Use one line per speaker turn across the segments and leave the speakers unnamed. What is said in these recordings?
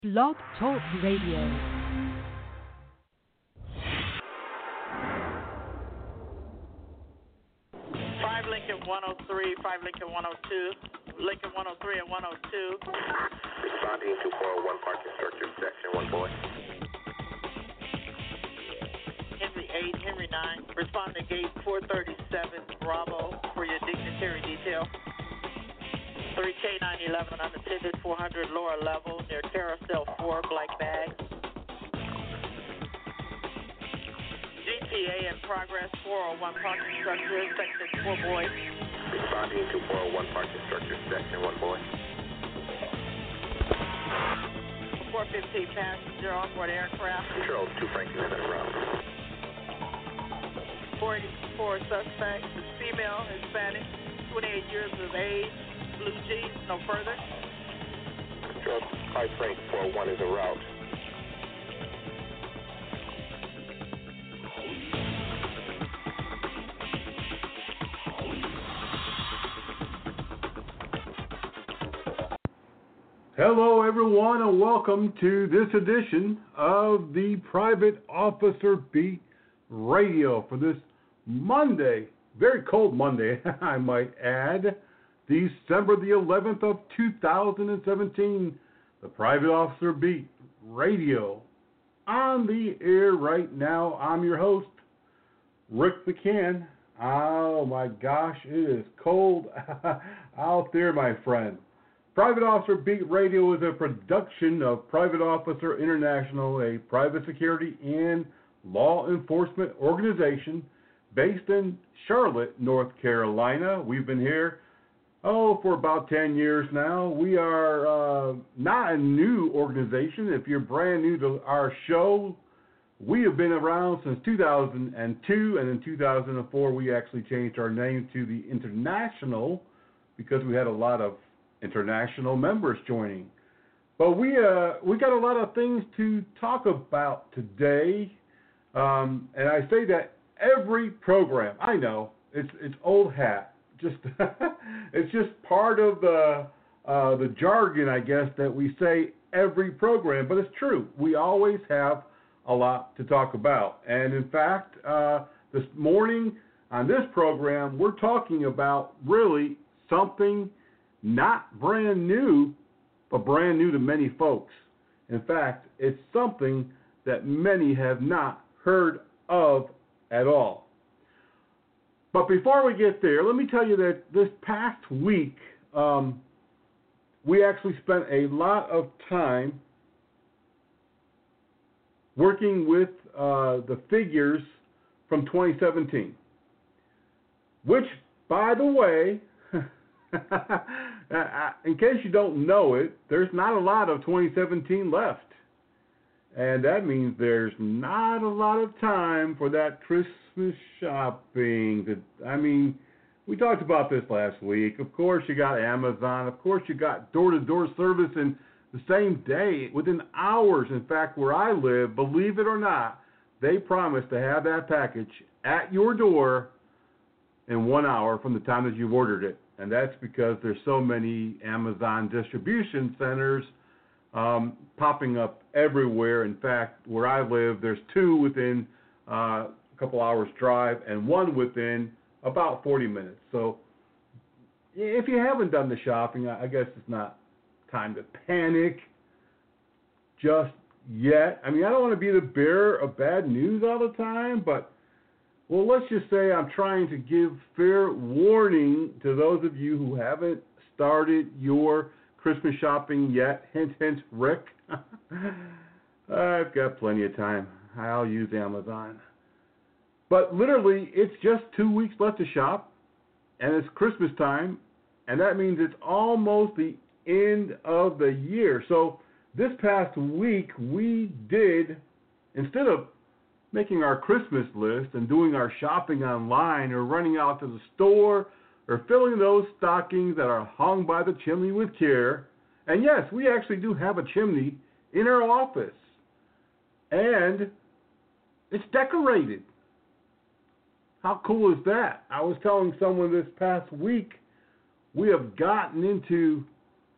Blog Talk Radio.
5 Lincoln 102, Lincoln 103 and 102.
Responding to 401 parking structure, section 1 boy.
Henry 8, Henry 9. Respond to gate 437 Bravo for your dignitary detail. 3K 911 unattended 400 lower level near carousel 4 black bag. GTA in progress 401 parking structure, section 4 boy.
Responding to 401 parking structure, section 1 boy.
415 passenger onboard aircraft.
Control 2 Franklin en route.
484 suspect, is female, Hispanic, 28 years of age, blue jeans, no further.
Control 5 Frank 401 is en route.
Hello, everyone, and welcome to this edition of the Private Officer Beat Radio for this Monday, very cold Monday, I might add, December the 11th of 2017. The Private Officer Beat Radio on the air right now. I'm your host, Rick McCann. Oh my gosh, it is cold out there, my friend. Private Officer Beat Radio is a production of Private Officer International, a private security and law enforcement organization based in Charlotte, North Carolina. We've been here, for about 10 years now. We are not a new organization. If you're brand new to our show, we have been around since 2002, and in 2004 we actually changed our name to the International because we had a lot of international members joining. But we got a lot of things to talk about today, and I say that every program. I know it's old hat, just it's just part of the jargon, I guess, that we say every program. But it's true. We always have a lot to talk about, and in fact, this morning on this program, we're talking about really something not brand new, but brand new to many folks. In fact, it's something that many have not heard of at all. But before we get there, let me tell you that this past week, we actually spent a lot of time working with the figures from 2017, which, by the way, in case you don't know it, there's not a lot of 2017 left. And that means there's not a lot of time for that Christmas shopping. We talked about this last week. Of course, you got Amazon. Of course, you got door-to-door service in the same day, within hours. In fact, where I live, believe it or not, they promise to have that package at your door in 1 hour from the time that you've ordered it. And that's because there's so many Amazon distribution centers popping up everywhere. In fact, where I live, there's 2 within a couple hours drive and 1 within about 40 minutes. So if you haven't done the shopping, I guess it's not time to panic just yet. I don't want to be the bearer of bad news all the time, but well, let's just say I'm trying to give fair warning to those of you who haven't started your Christmas shopping yet. Hint, hint, Rick. I've got plenty of time. I'll use Amazon. But literally, it's just 2 weeks left to shop, and it's Christmas time, and that means it's almost the end of the year. So this past week, we did, instead of making our Christmas list and doing our shopping online or running out to the store or filling those stockings that are hung by the chimney with care. And yes, we actually do have a chimney in our office. And it's decorated. How cool is that? I was telling someone this past week, we have gotten into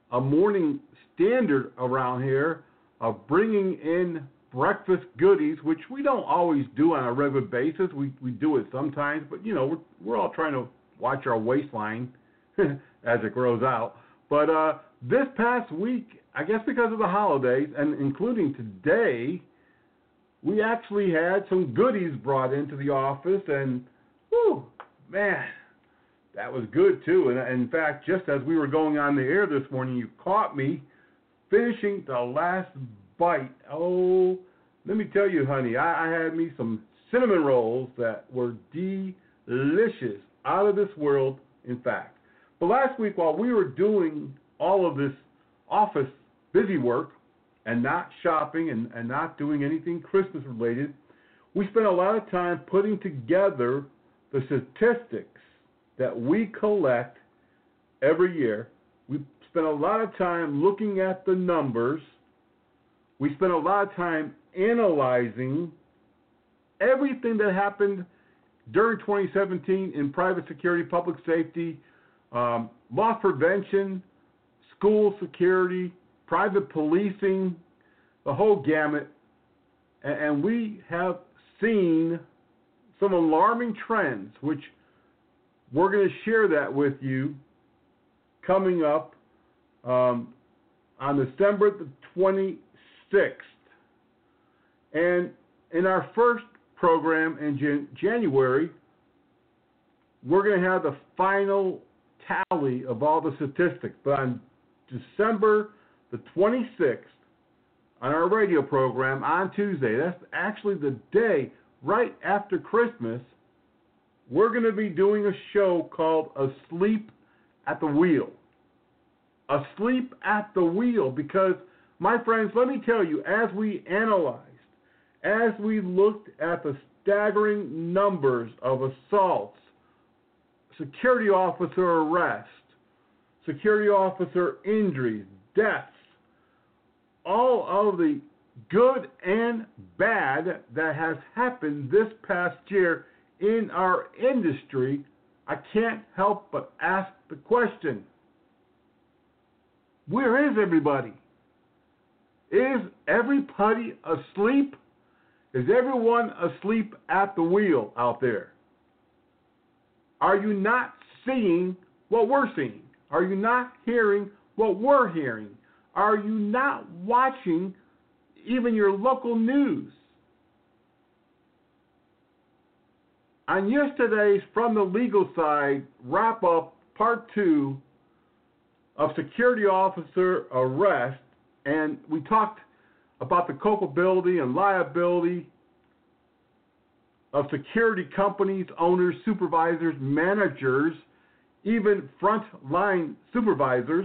a morning standard around here of bringing in breakfast goodies, which we don't always do on a regular basis. We do it sometimes, but we're all trying to watch our waistline as it grows out. But this past week, I guess because of the holidays, and including today, we actually had some goodies brought into the office, and whew, man, that was good too. And in fact, just as we were going on the air this morning, you caught me finishing the last bite. Oh, let me tell you, honey, I had me some cinnamon rolls that were delicious, out of this world, in fact. But last week, while we were doing all of this office busy work and not shopping and not doing anything Christmas related, we spent a lot of time putting together the statistics that we collect every year. We spent a lot of time looking at the numbers. We spent a lot of time analyzing everything that happened during 2017 in private security, public safety, loss prevention, school security, private policing, the whole gamut. And we have seen some alarming trends, which we're going to share that with you coming up on December the 26th. And in our first program in January, we're going to have the final tally of all the statistics. But on December the 26th, on our radio program on Tuesday, that's actually the day right after Christmas, we're going to be doing a show called Asleep at the Wheel. Asleep at the Wheel, because, my friends, let me tell you, as we analyzed, as we looked at the staggering numbers of assaults, security officer arrests, security officer injuries, deaths, all of the good and bad that has happened this past year in our industry, I can't help but ask the question, where is everybody? Is everybody asleep? Is everyone asleep at the wheel out there? Are you not seeing what we're seeing? Are you not hearing what we're hearing? Are you not watching even your local news? On yesterday's From the Legal Side wrap-up, part 2 of security officer arrest, and we talked about the culpability and liability of security companies, owners, supervisors, managers, even frontline supervisors.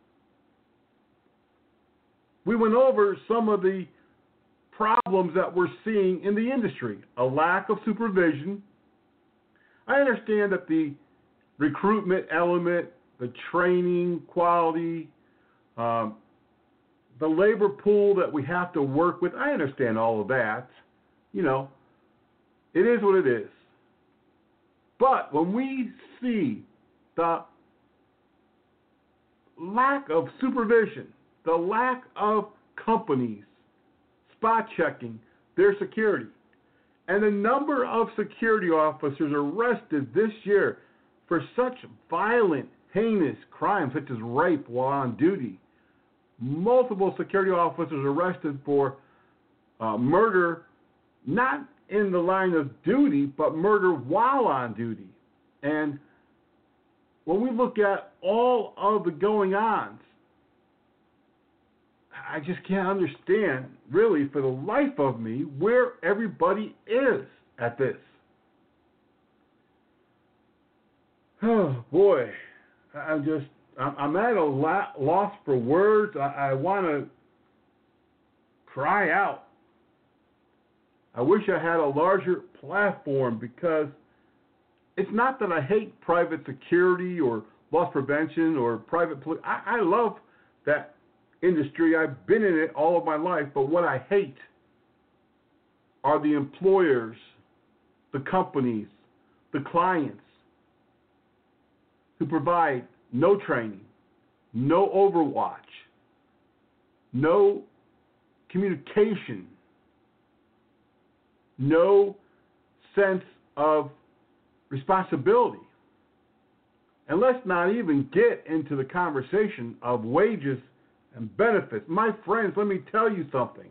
We went over some of the problems that we're seeing in the industry. A lack of supervision. I understand that the recruitment element, the training quality, the labor pool that we have to work with, I understand all of that. It is what it is. But when we see the lack of supervision, the lack of companies spot checking their security, and the number of security officers arrested this year for such violent, heinous crimes such as rape while on duty, multiple security officers arrested for murder, not in the line of duty, but murder while on duty. And when we look at all of the going-ons, I just can't understand, really, for the life of me, where everybody is at this. Oh, boy. I'm at a loss for words. I want to cry out. I wish I had a larger platform, because it's not that I hate private security or loss prevention or private police. I love that industry. I've been in it all of my life. But what I hate are the employers, the companies, the clients who provide no training, no overwatch, no communication, no sense of responsibility. And let's not even get into the conversation of wages and benefits. My friends, let me tell you something.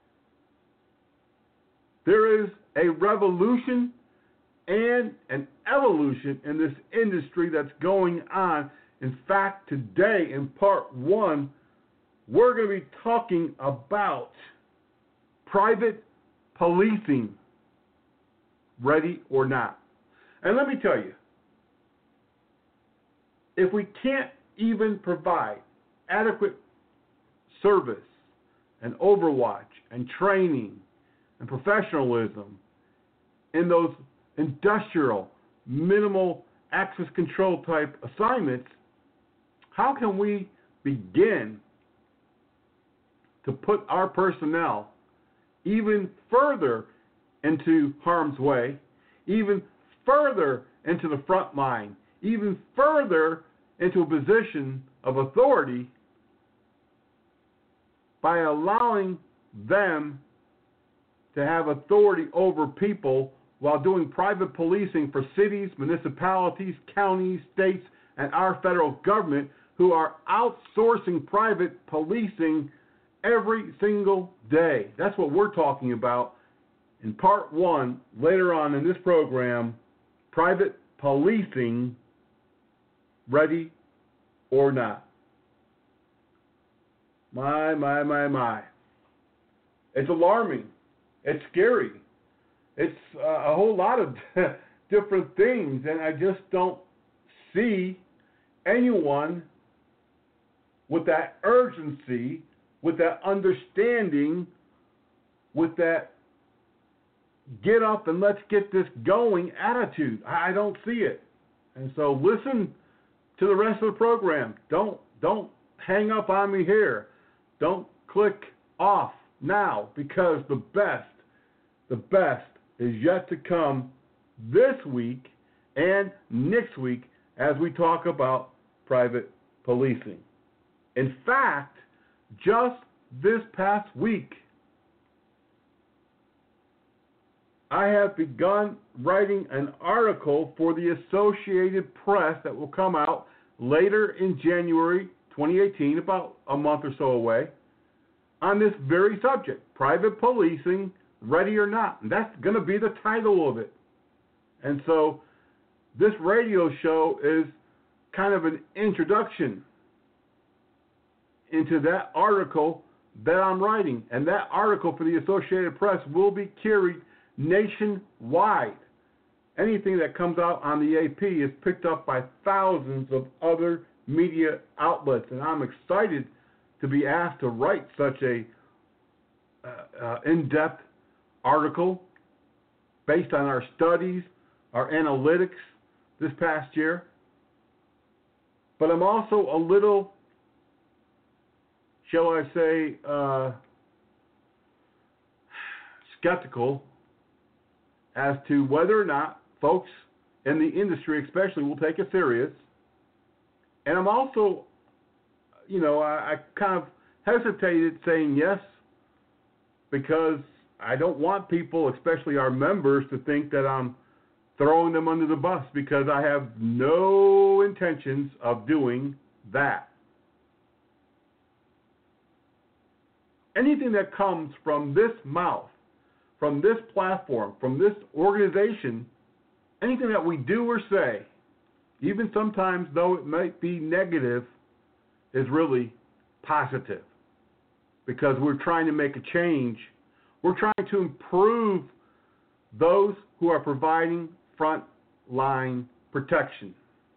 There is a revolution and an evolution in this industry that's going on. In fact, today in part one, we're going to be talking about private policing, ready or not. And let me tell you, if we can't even provide adequate service and overwatch and training and professionalism in those industrial, minimal access control type assignments, how can we begin to put our personnel even further into harm's way, even further into the front line, even further into a position of authority by allowing them to have authority over people while doing private policing for cities, municipalities, counties, states, and our federal government who are outsourcing private policing every single day. That's what we're talking about in part one later on in this program, private policing, ready or not. My. It's alarming. It's scary. It's a whole lot of different things, and I just don't see anyone with that urgency, with that understanding, with that get up and let's get this going attitude. I don't see it. And so listen to the rest of the program. Don't hang up on me here. Don't click off now, because the best is yet to come this week and next week as we talk about private policing. In fact, just this past week, I have begun writing an article for the Associated Press that will come out later in January 2018, about a month or so away, on this very subject, private policing, ready or not. And that's going to be the title of it. And so this radio show is kind of an introduction into that article that I'm writing. And that article for the Associated Press will be carried nationwide. Anything that comes out on the AP is picked up by thousands of other media outlets, and I'm excited to be asked to write such a in-depth article based on our studies, our analytics this past year. But I'm also a little, shall I say, skeptical as to whether or not folks in the industry especially will take it serious. And I'm also, I kind of hesitated saying yes, because I don't want people, especially our members, to think that I'm throwing them under the bus, because I have no intentions of doing that. Anything that comes from this mouth, from this platform, from this organization, anything that we do or say, even sometimes though it might be negative, is really positive, because we're trying to make a change. We're trying to improve those who are providing front line protection.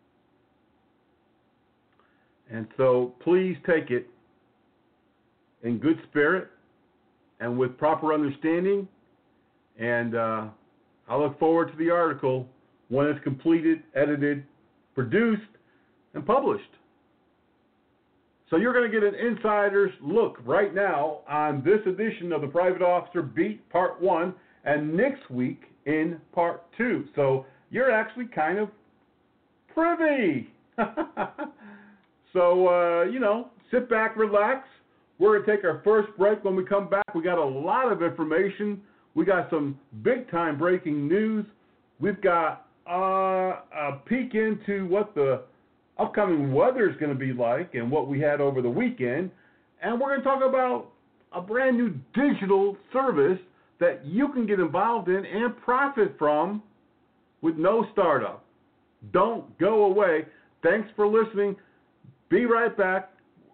And so please take it in good spirit and with proper understanding. And I look forward to the article when it's completed, edited, produced, and published. So you're going to get an insider's look right now on this edition of the Private Officer Beat Part 1, and next week in Part 2. So you're actually kind of privy. So, sit back, relax. We're going to take our first break. When we come back, we got a lot of information. We got some big-time breaking news. We've got a peek into what the upcoming weather is going to be like and what we had over the weekend. And we're going to talk about a brand new digital service that you can get involved in and profit from with no startup. Don't go away. Thanks for listening. Be right back.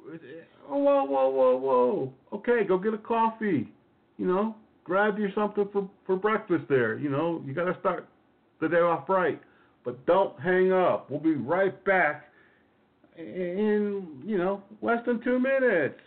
Whoa. Okay, go get a coffee. Grab you something for breakfast there. You got to start the day off right. But don't hang up. We'll be right back in, less than 2 minutes.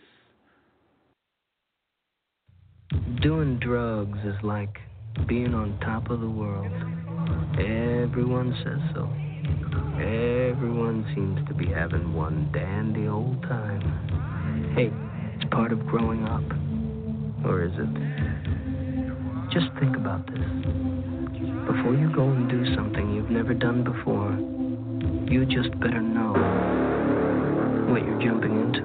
Doing drugs is like being on top of the world. Everyone says so. Everyone seems to be having one dandy old time. Hey, it's part of growing up. Or is it? Just think about this. Before you go and do something you've never done before, you just better know what you're jumping into.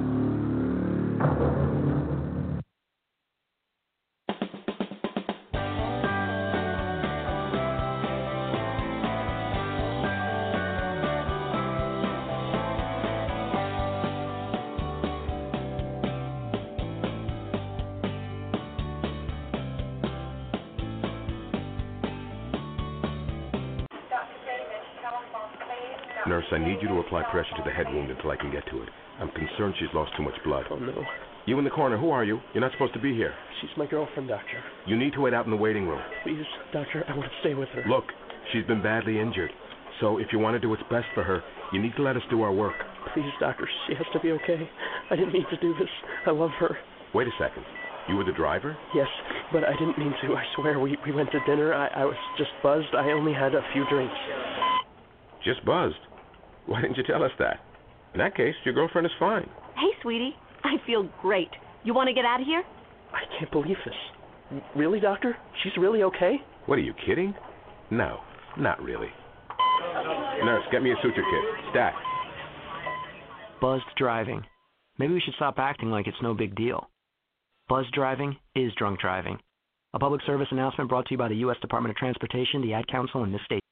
Nurse, I need you to apply pressure to the head wound until I can get to it. I'm concerned she's lost too much blood.
Oh, no.
You in the corner, who are you? You're not supposed to be here.
She's my girlfriend, Doctor.
You need to wait out in the waiting room.
Please, Doctor, I want to stay with her.
Look, she's been badly injured. So if you want to do what's best for her, you need to let us do our work.
Please, Doctor, she has to be okay. I didn't mean to do this. I love her.
Wait a second. You were the driver?
Yes, but I didn't mean to. I swear, we went to dinner. I was just buzzed. I only had a few drinks.
Just buzzed? Why didn't you tell us that? In that case, your girlfriend is fine.
Hey, sweetie. I feel great. You want to get out of here?
I can't believe this. Really, Doctor? She's really okay?
What, are you kidding? No, not really. Nurse, get me a suture kit. Stat.
Buzzed driving. Maybe we should stop acting like it's no big deal. Buzzed driving is drunk driving. A public service announcement brought to you by the U.S. Department of Transportation, the Ad Council, and this state.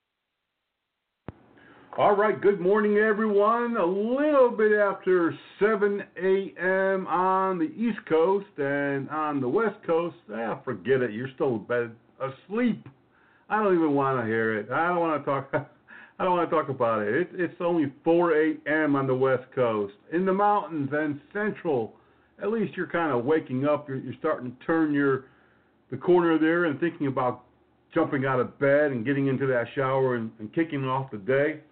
All right, good morning, everyone. A little bit after 7 a.m. on the East Coast and on the West Coast. Forget it. You're still in bed, asleep. I don't even want to hear it. I don't want to talk. I don't want to talk about it. It's only 4 a.m. on the West Coast. In the mountains and central, at least you're kind of waking up. You're starting to turn the corner there and thinking about jumping out of bed and getting into that shower and kicking off the day.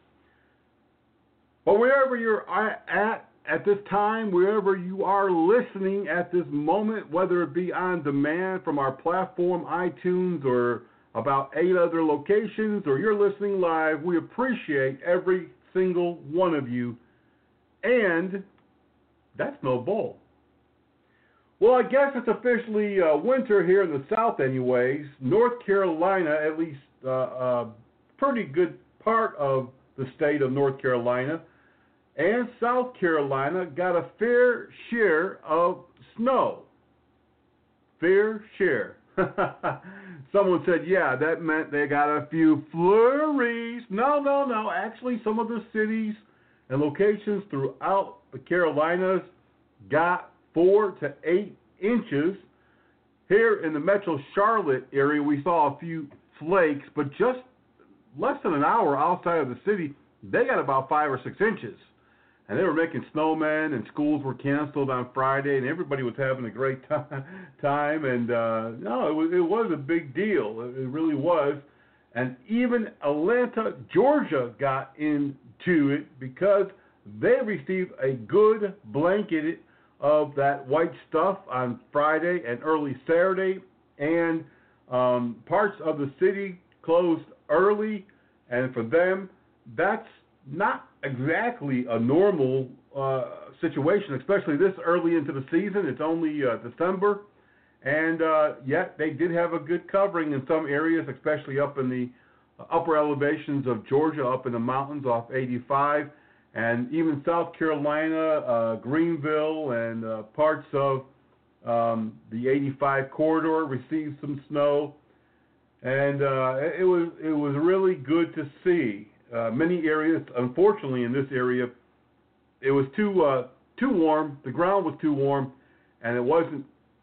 But wherever you're at this time, wherever you are listening at this moment, whether it be on demand from our platform, iTunes, or about 8 other locations, or you're listening live, we appreciate every single one of you. And that's no bull. Well, I guess it's officially winter here in the South anyways. North Carolina, at least a pretty good part of the state of North Carolina, and South Carolina got a fair share of snow. Fair share. Someone said, yeah, that meant they got a few flurries. No. Actually, some of the cities and locations throughout the Carolinas got 4 to 8 inches. Here in the Metro Charlotte area, we saw a few flakes, but just less than an hour outside of the city, they got about 5 or 6 inches. And they were making snowmen, and schools were canceled on Friday, and everybody was having a great time. And it was a big deal. It really was. And even Atlanta, Georgia got into it because they received a good blanket of that white stuff on Friday and early Saturday. And parts of the city closed early. And for them, that's not exactly a normal situation, especially this early into the season. It's only December, and yet they did have a good covering in some areas, especially up in the upper elevations of Georgia, up in the mountains off 85, And even South Carolina, Greenville, and parts of the 85 corridor received some snow. And it was really good to see. Many areas, unfortunately, in this area, it was too warm. The ground was too warm, and it wasn't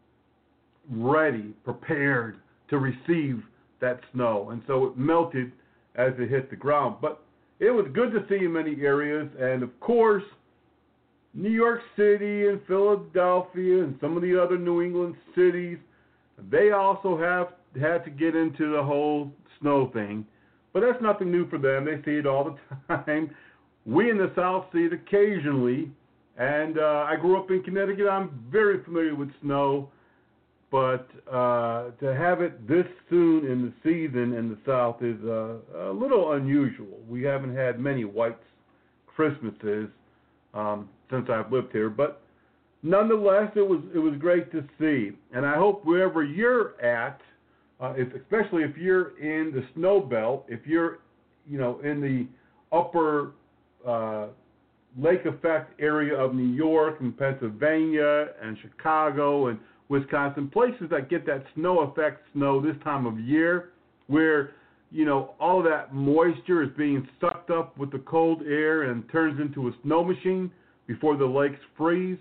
prepared to receive that snow, and so it melted as it hit the ground. But it was good to see in many areas, and of course, New York City and Philadelphia and some of the other New England cities, they also had to get into the whole snow thing. But that's nothing new for them. They see it all the time. We in the South see it occasionally. And I grew up in Connecticut. I'm very familiar with snow. But to have it this soon in the season in the South is a little unusual. We haven't had many white Christmases since I've lived here. But nonetheless, it was great to see. And I hope wherever you're at, especially if you're in the snow belt, if you're, in the upper lake effect area of New York and Pennsylvania and Chicago and Wisconsin, places that get that snow effect snow this time of year, where all of that moisture is being sucked up with the cold air and turns into a snow machine before the lakes freeze.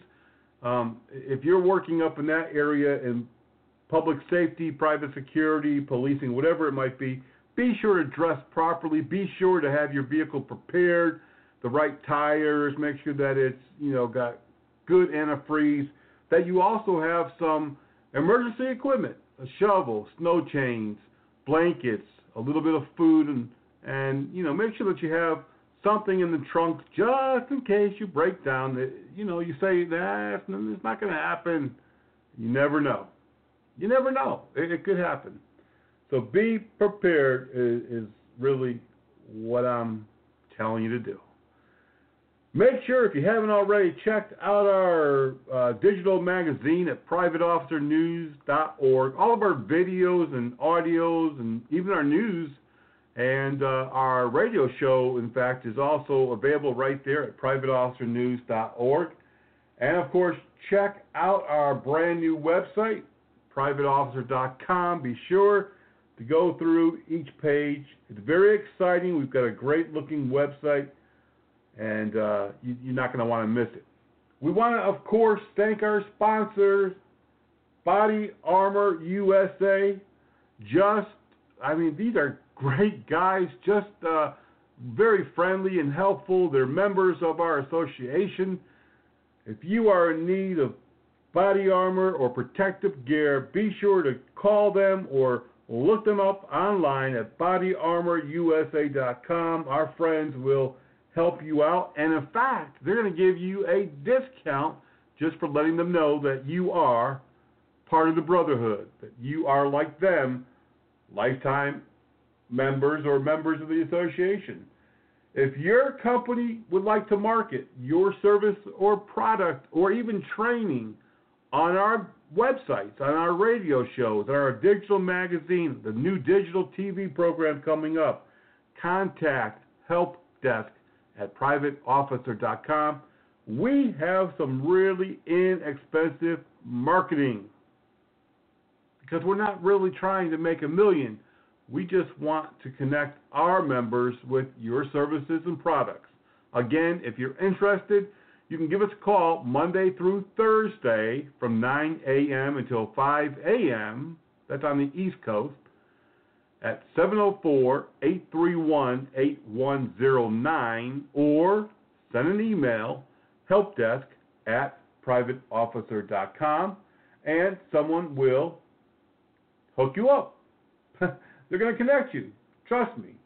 If you're working up in that area in public safety, private security, policing, whatever it might be sure to dress properly. Be sure to have your vehicle prepared, the right tires, make sure that it's, got good antifreeze, that you also have some emergency equipment, a shovel, snow chains, blankets, a little bit of food, and make sure that you have something in the trunk just in case you break down. You say, it's not going to happen. You never know. You never know. It could happen. So be prepared is really what I'm telling you to do. Make sure, if you haven't already, checked out our digital magazine at privateofficernews.org. All of our videos and audios and even our news and our radio show, in fact, is also available right there at privateofficernews.org. And, of course, check out our brand new website, privateofficer.com. Be sure to go through each page. It's very exciting. We've got a great-looking website, and you're not going to want to miss it. We want to, of course, thank our sponsors, Body Armor USA. These are great guys, just very friendly and helpful. They're members of our association. If you are in need of body armor or protective gear, be sure to call them or look them up online at bodyarmorusa.com. Our friends will help you out. And in fact, they're going to give you a discount just for letting them know that you are part of the Brotherhood, that you are like them, lifetime members or members of the association. If your company would like to market your service or product or even training on our websites, on our radio shows, on our digital magazine, the new digital TV program coming up, contact help desk at privateofficer.com. We have some really inexpensive marketing because we're not really trying to make a million. We just want to connect our members with your services and products. Again, if you're interested, you can give us a call Monday through Thursday from 9 a.m. until 5 a.m. That's on the East Coast at 704-831-8109, or send an email, helpdesk at privateofficer.com, and someone will hook you up. They're going to connect you. Trust me.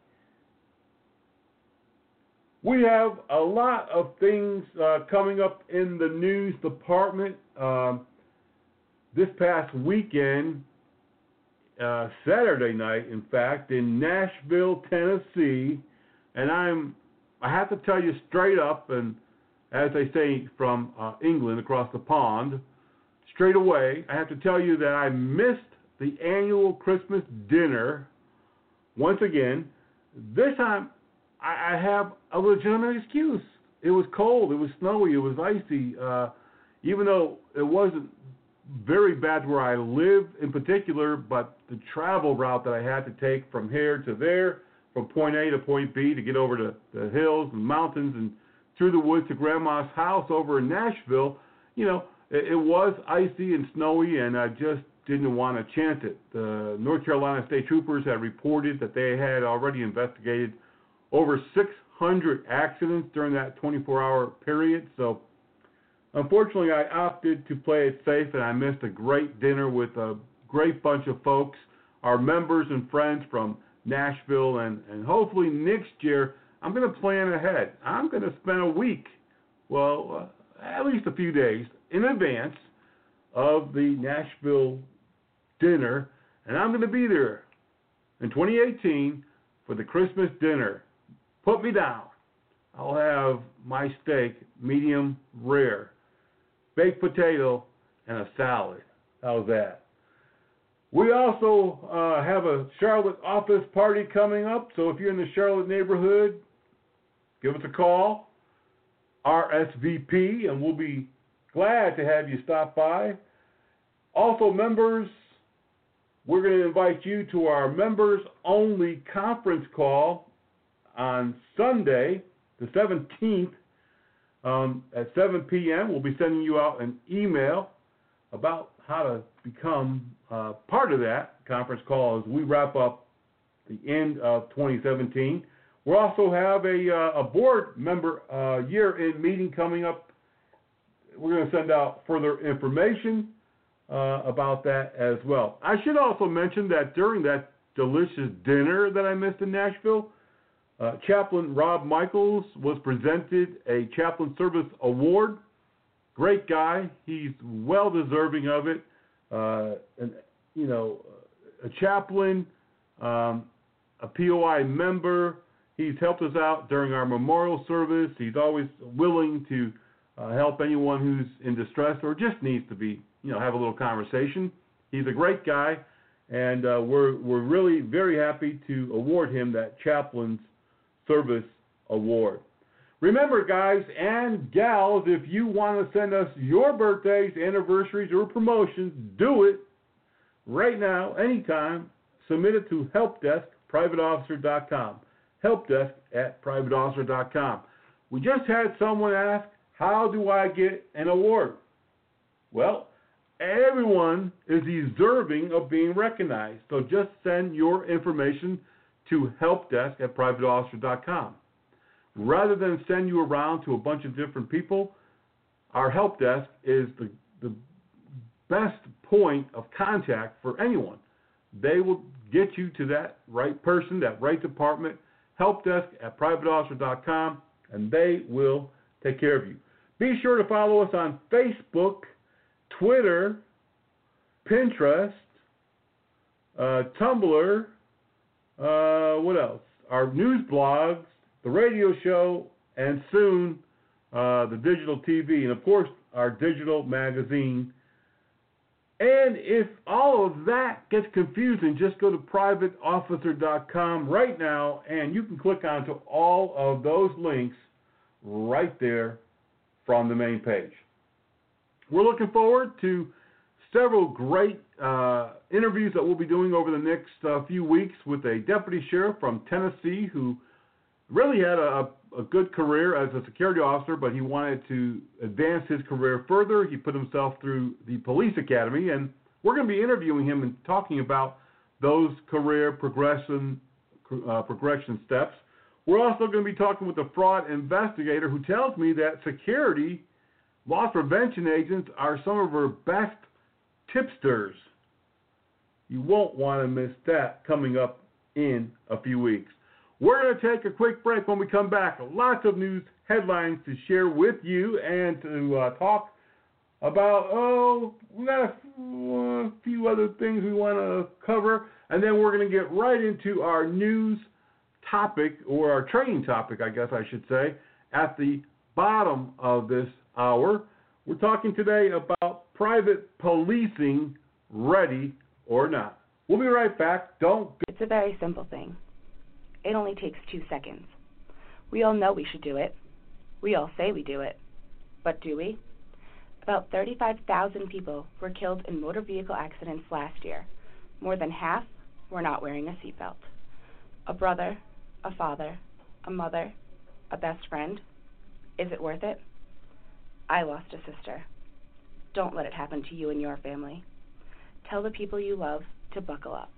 We have a lot of things coming up in the news department. This past weekend, Saturday night, in fact, in Nashville, Tennessee, and I have to tell you straight up, and as they say from England across the pond, straight away, I have to tell you that I missed the annual Christmas dinner once again. This time, I have a legitimate excuse. it was cold, it was snowy, it was icy. Even though it wasn't very bad where I live in particular, but the travel route that I had to take from here to there, from point A to point B to get over to the hills and mountains and through the woods to Grandma's house over in Nashville, it was icy and snowy, and I just didn't want to chance it. The North Carolina State Troopers had reported that they had already investigated over 600 accidents during that 24-hour period. So, unfortunately, I opted to play it safe, and I missed a great dinner with a great bunch of folks, our members and friends from Nashville, and hopefully next year I'm going to plan ahead. I'm going to spend a week, at least a few days in advance of the Nashville dinner, and I'm going to be there in 2018 for the Christmas dinner. Put me down. I'll have my steak medium rare, baked potato, and a salad. How's that? We also have a Charlotte office party coming up, so if you're in the Charlotte neighborhood, give us a call, RSVP, and we'll be glad to have you stop by. Also, members, we're going to invite you to our members-only conference call on Sunday, the 17th, at 7 p.m. We'll be sending you out an email about how to become part of that conference call as we wrap up the end of 2017. We'll also have a board member year-end meeting coming up. We're going to send out further information about that as well. I should also mention that during that delicious dinner that I missed in Nashville, Chaplain Rob Michaels was presented a Chaplain Service Award. Great guy. He's well deserving of it. A chaplain, a POI member. He's helped us out during our memorial service. He's always willing to help anyone who's in distress or just needs to be, have a little conversation. He's a great guy, and we're really very happy to award him that Chaplain's Service Award. Remember, guys and gals, if you want to send us your birthdays, anniversaries, or promotions, do it right now, anytime. Submit it to helpdesk@privateofficer.com. Helpdesk@privateofficer.com. We just had someone ask, how do I get an award? Well, everyone is deserving of being recognized. So just send your information to helpdesk@privateofficer.com. Rather than send you around to a bunch of different people, our help desk is the best point of contact for anyone. They will get you to that right person, that right department, helpdesk@privateofficer.com, and they will take care of you. Be sure to follow us on Facebook, Twitter, Pinterest, Tumblr, what else? Our news blogs, the radio show, and soon the digital TV, and of course our digital magazine. And if all of that gets confusing, just go to privateofficer.com right now, and you can click onto all of those links right there from the main page. We're looking forward to several great interviews that we'll be doing over the next few weeks with a deputy sheriff from Tennessee who really had a good career as a security officer, but he wanted to advance his career further. He put himself through the police academy, and we're going to be interviewing him and talking about those career progression steps. We're also going to be talking with a fraud investigator who tells me that security loss prevention agents are some of our best tipsters. You won't want to miss that coming up in a few weeks. We're going to take a quick break. When we come back, lots of news headlines to share with you and to talk about, we got a few other things we want to cover, and then we're going to get right into our news topic, or our training topic, I guess I should say, at the bottom of this hour. We're talking today about private policing, ready or not. We'll be right back.
It's a very simple thing. It only takes 2 seconds. We all know we should do it. We all say we do it. But do we? About 35,000 people were killed in motor vehicle accidents last year. More than half were not wearing a seatbelt. A brother, a father, a mother, a best friend. Is it worth it? I lost a sister. Don't let it happen to you and your family. Tell the people you love to buckle up.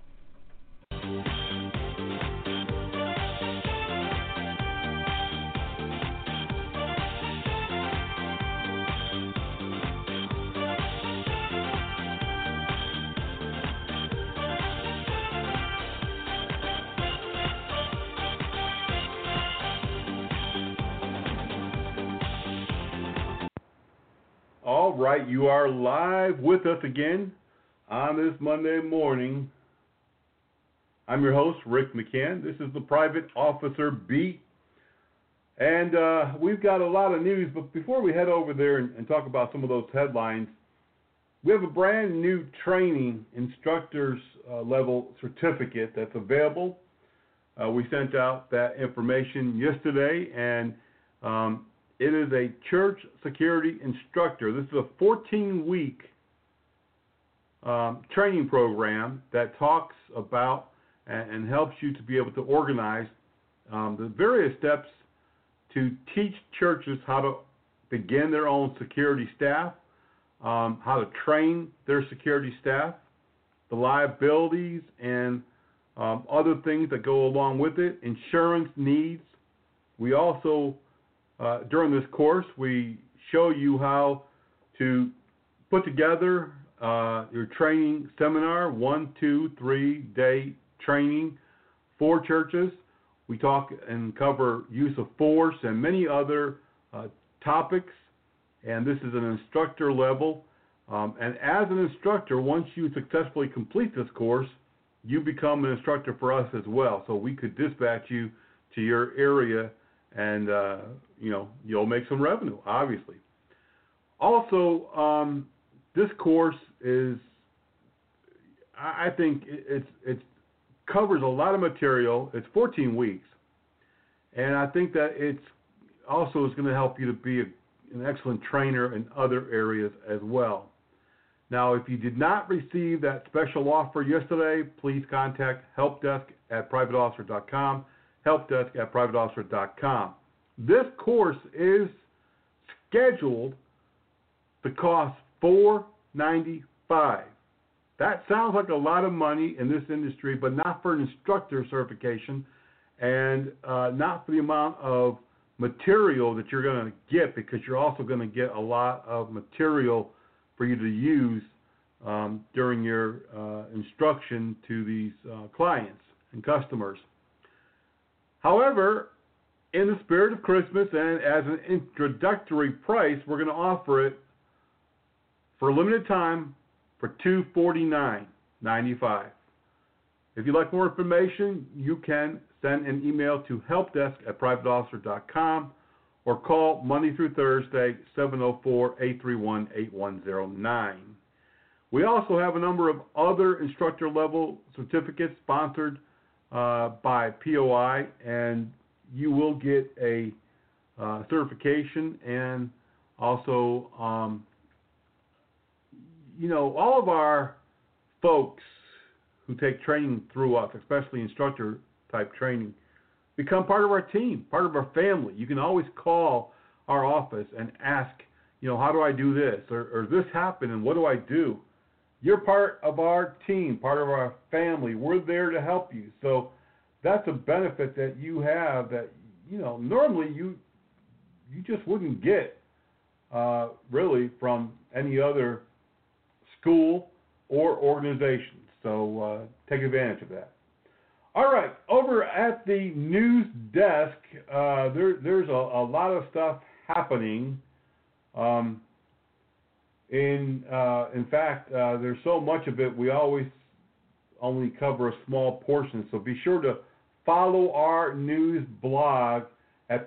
All right, you are live with us again on this Monday morning. I'm your host, Rick McCann. This is the Private Officer Beat. And we've got a lot of news, but before we head over there and talk about some of those headlines, we have a brand new training instructor's level certificate that's available. We sent out that information yesterday, and it is a church security instructor. This is a 14-week training program that talks about and helps you to be able to organize the various steps to teach churches how to begin their own security staff, how to train their security staff, the liabilities and other things that go along with it, insurance needs. We also during this course, we show you how to put together your training seminar, 1, 2, 3-day training for churches. We talk and cover use of force and many other topics, and this is an instructor level. And as an instructor, once you successfully complete this course, you become an instructor for us as well. So we could dispatch you to your area, and you'll make some revenue, obviously. Also, this course is, I think it covers a lot of material. It's 14 weeks, and I think that it's also is going to help you to be an excellent trainer in other areas as well. Now, if you did not receive that special offer yesterday, please contact helpdesk@privateofficer.com. helpdesk@privateofficer.com. This course is scheduled to cost $495. That sounds like a lot of money in this industry, but not for an instructor certification, and not for the amount of material that you're going to get, because you're also going to get a lot of material for you to use during your instruction to these clients and customers. However, in the spirit of Christmas and as an introductory price, we're going to offer it for a limited time for $249.95. If you'd like more information, you can send an email to helpdesk@privateofficer.com or call Monday through Thursday, 704-831-8109. We also have a number of other instructor-level certificates sponsored by POI, and you will get a certification, and also, all of our folks who take training through us, especially instructor-type training, become part of our team, part of our family. You can always call our office and ask, how do I do this? Or this happened, and what do I do? You're part of our team, part of our family. We're there to help you. So that's a benefit that you have that, normally you just wouldn't get really from any other school or organization. So take advantage of that. All right, over at the news desk, there's a lot of stuff happening. In fact, there's so much of it, we always only cover a small portion. So be sure to follow our news blog at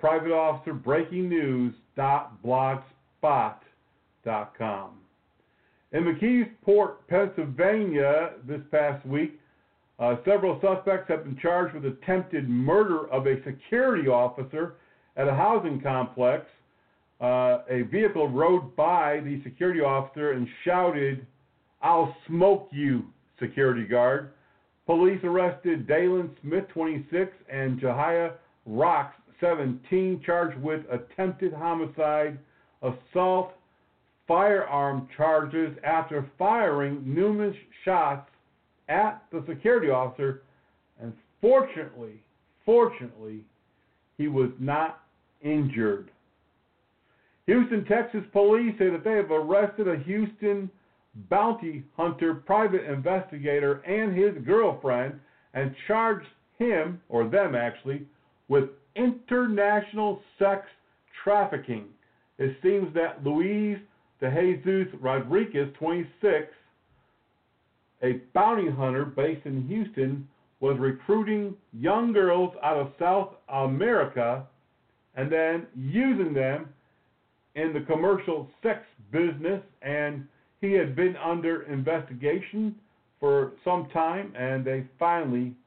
privateofficerbreakingnews.blogspot.com. In McKeesport, Pennsylvania, this past week, several suspects have been charged with attempted murder of a security officer at a housing complex. a vehicle rode by the security officer and shouted, "I'll smoke you, security guard." Police arrested Dalen Smith, 26, and Jahia Rocks, 17, charged with attempted homicide, assault, firearm charges after firing numerous shots at the security officer, and fortunately, he was not injured. Houston, Texas police say that they have arrested a Houston bounty hunter private investigator and his girlfriend and charged him, or them actually, with international sex trafficking. It seems that Luis de Jesus Rodriguez, 26, a bounty hunter based in Houston, was recruiting young girls out of South America and then using them in the commercial sex business, and he had been under investigation for some time, and they finally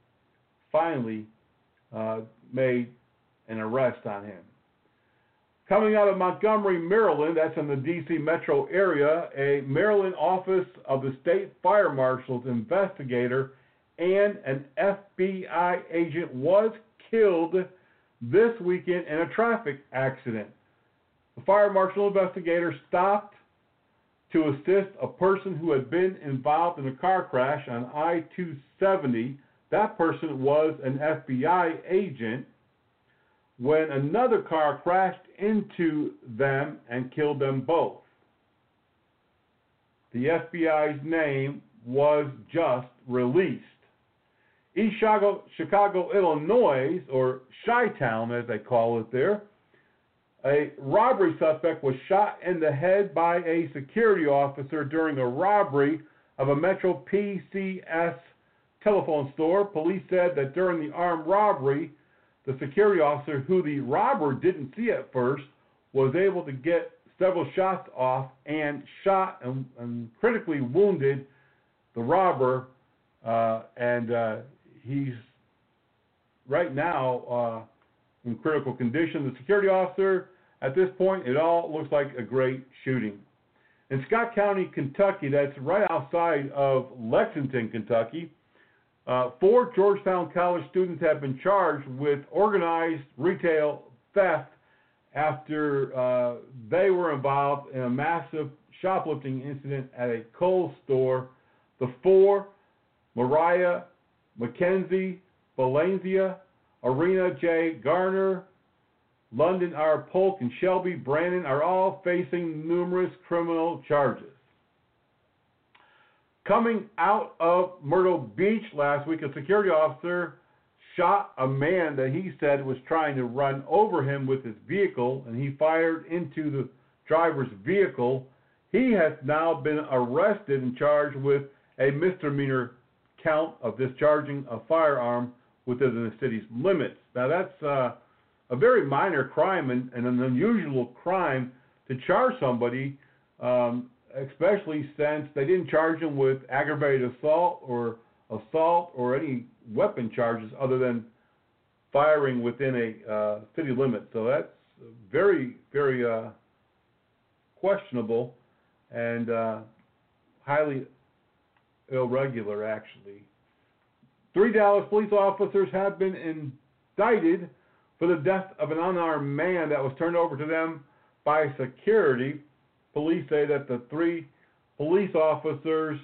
made an arrest on him. Coming out of Montgomery, Maryland, that's in the D.C. metro area, a Maryland office of the state fire marshal's investigator and an FBI agent was killed this weekend in a traffic accident. The fire marshal investigator stopped to assist a person who had been involved in a car crash on I-270. That person was an FBI agent when another car crashed into them and killed them both. The FBI's name was just released. East Chicago, Illinois, or Chi-Town as they call it there, a robbery suspect was shot in the head by a security officer during a robbery of a Metro PCS telephone store. Police said that during the armed robbery, the security officer, who the robber didn't see at first, was able to get several shots off and shot and critically wounded the robber, and he's right now in critical condition. The security officer, at this point, it all looks like a great shooting. In Scott County, Kentucky, that's right outside of Lexington, Kentucky, 4 Georgetown College students have been charged with organized retail theft after they were involved in a massive shoplifting incident at a Kohl's store. The 4, Mariah Mackenzie Valencia, Arena J. Garner, London R. Polk, and Shelby Brandon are all facing numerous criminal charges. Coming out of Myrtle Beach last week, a security officer shot a man that he said was trying to run over him with his vehicle, and he fired into the driver's vehicle. He has now been arrested and charged with a misdemeanor count of discharging a firearm within the city's limits. Now that's a very minor crime and an unusual crime to charge somebody, especially since they didn't charge him with aggravated assault or any weapon charges other than firing within a city limit. So that's very, very questionable and highly irregular, actually. 3 Dallas police officers have been indicted for the death of an unarmed man that was turned over to them by security. Police say that the 3 police officers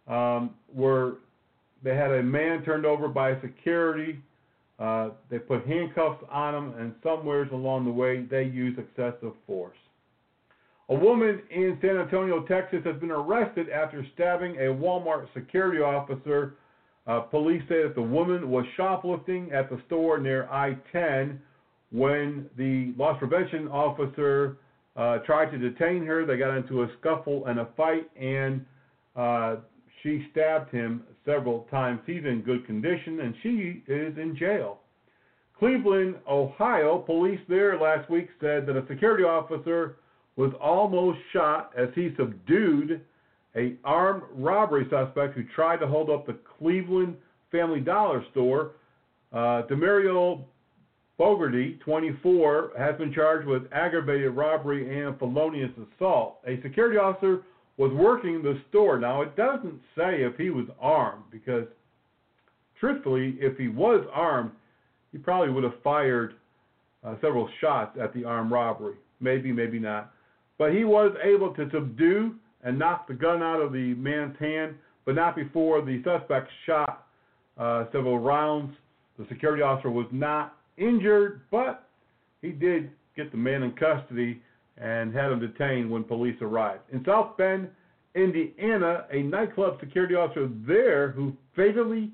they had a man turned over by security. They put handcuffs on him, and somewhere along the way they used excessive force. A woman in San Antonio, Texas, has been arrested after stabbing a Walmart security officer. Police say that the woman was shoplifting at the store near I-10 when the loss prevention officer tried to detain her. They got into a scuffle and a fight, and she stabbed him several times. He's in good condition, and she is in jail. Cleveland, Ohio, police there last week said that a security officer was almost shot as he subdued an armed robbery suspect who tried to hold up the Cleveland Family Dollar store. Demario Fogarty, 24, has been charged with aggravated robbery and felonious assault. A security officer was working the store. Now, it doesn't say if he was armed because, truthfully, if he was armed, he probably would have fired several shots at the armed robbery. Maybe, maybe not. But he was able to subdue and knock the gun out of the man's hand, but not before the suspect shot several rounds. The security officer was not injured, but he did get the man in custody and had him detained when police arrived. In South Bend, Indiana, a nightclub security officer there who fatally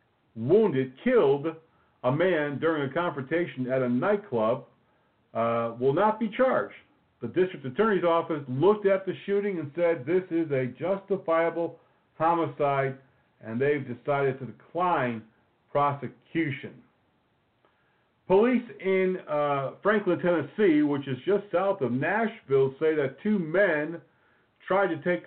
killed a man during a confrontation at a nightclub will not be charged. The district attorney's office looked at the shooting and said this is a justifiable homicide, and they've decided to decline prosecution. Police in Franklin, Tennessee, which is just south of Nashville, say that two men tried to take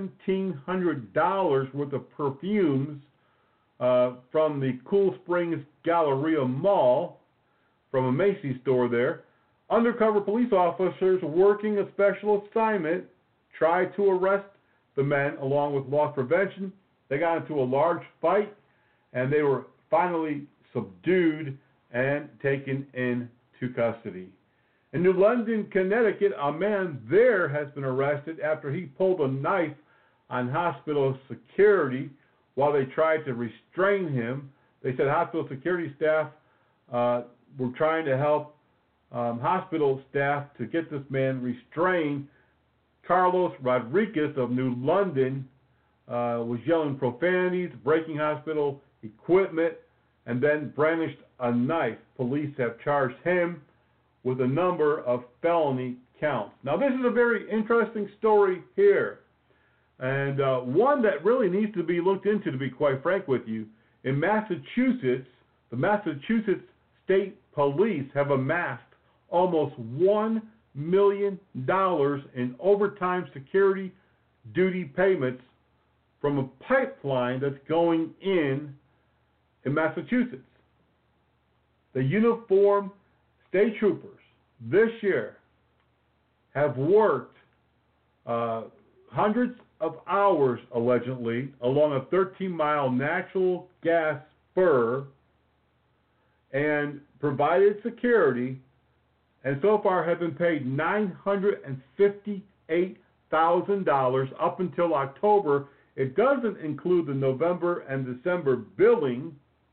$1,700 worth of perfumes from the Cool Springs Galleria Mall, from a Macy's store there. Undercover police officers working a special assignment tried to arrest the men along with loss prevention. They got into a large fight, and they were finally subdued and taken into custody. In New London, Connecticut, a man there has been arrested after he pulled a knife on hospital security while they tried to restrain him. They said hospital security staff were trying to help hospital staff to get this man restrained. Carlos Rodriguez of New London was yelling profanities, breaking hospital equipment, and then brandished a knife. Police have charged him with a number of felony counts. Now, this is a very interesting story here, and one that really needs to be looked into, to be quite frank with you. In Massachusetts, the Massachusetts State Police have amassed almost $1 million in overtime security duty payments from a pipeline that's going in Massachusetts. The uniformed state troopers this year have worked hundreds of hours, allegedly, along a 13-mile natural gas spur and provided security, and so far have been paid $958,000 up until October. It doesn't include the November and December billing,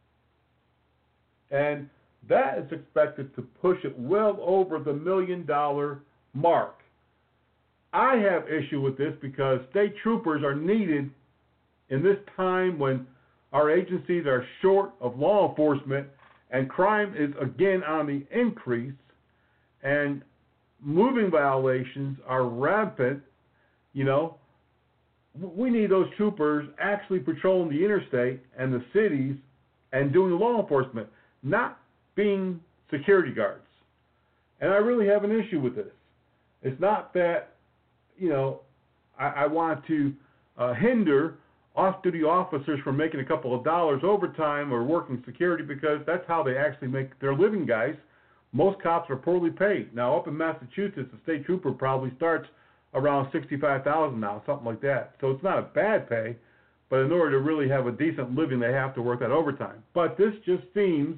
and that is expected to push it well over the $1 million mark. I have issue with this because state troopers are needed in this time when our agencies are short of law enforcement and crime is again on the increase and moving violations are rampant. You know, we need those troopers actually patrolling the interstate and the cities and doing law enforcement, not being security guards. And I really have an issue with this. It's not that, you know, I want to hinder off-duty officers from making a couple of dollars overtime or working security, because that's how they actually make their living, guys. Most cops are poorly paid. Now, up in Massachusetts, a state trooper probably starts around $65,000 now, something like that. So it's not a bad pay, but in order to really have a decent living, they have to work that overtime. But this just seems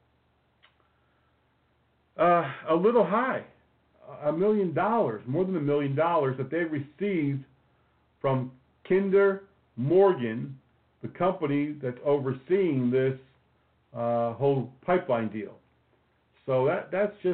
a little high. $1 million, more than $1 million that they received from Kinder Morgan, the company that's overseeing this whole pipeline deal. So that's just,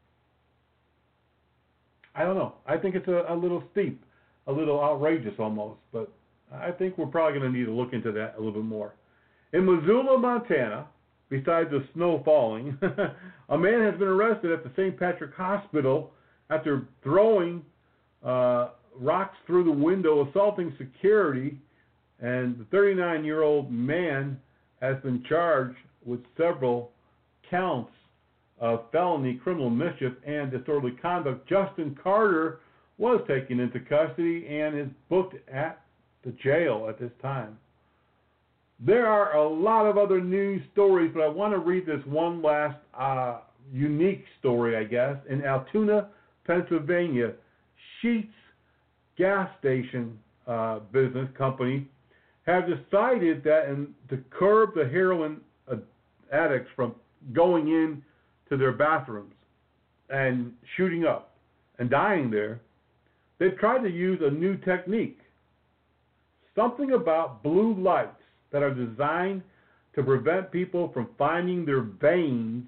I don't know. I think it's a little steep, a little outrageous almost, but I think we're probably going to need to look into that a little bit more. In Missoula, Montana, besides the snow falling, a man has been arrested at the St. Patrick Hospital after throwing rocks through the window, assaulting security, and the 39-year-old man has been charged with several counts of felony criminal mischief and disorderly conduct. Justin Carter was taken into custody and is booked at the jail at this time. There are a lot of other news stories, but I want to read this one last unique story, I guess. In Altoona, Pennsylvania, Sheetz gas station business company have decided that to curb the heroin addicts from going in to their bathrooms and shooting up and dying there, they've tried to use a new technique. Something about blue lights that are designed to prevent people from finding their veins.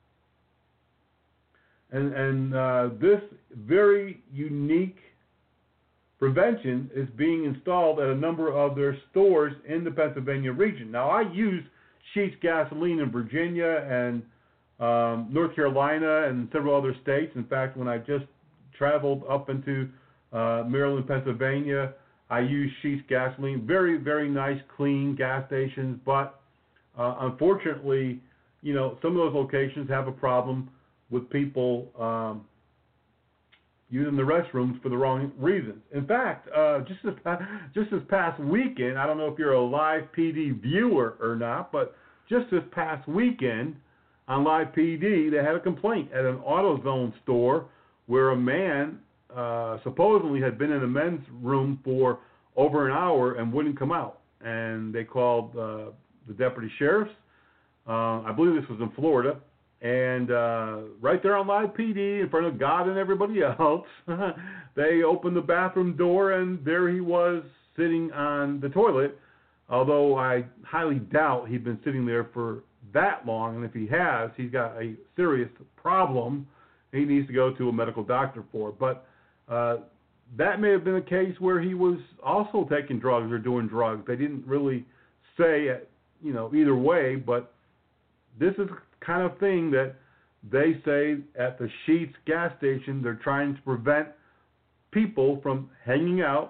And this very unique prevention is being installed at a number of their stores in the Pennsylvania region. Now, I use Sheetz gasoline in Virginia and North Carolina and several other states. In fact, when I just traveled up into Maryland, Pennsylvania, I use Sheetz gasoline. Very, very nice, clean gas stations. But unfortunately, some of those locations have a problem with people using the restrooms for the wrong reasons. In fact, just this past weekend, I don't know if you're a Live PD viewer or not, but just this past weekend on Live PD, they had a complaint at an AutoZone store where a man supposedly had been in the men's room for over an hour and wouldn't come out. And they called the deputy sheriffs. I believe this was in Florida. And right there on Live PD, in front of God and everybody else, they opened the bathroom door, and there he was sitting on the toilet, although I highly doubt he'd been sitting there for that long. And if he has, he's got a serious problem he needs to go to a medical doctor for. But that may have been a case where he was also taking drugs or doing drugs. They didn't really say, either way, but this is the kind of thing that they say at the Sheetz gas station. They're trying to prevent people from hanging out,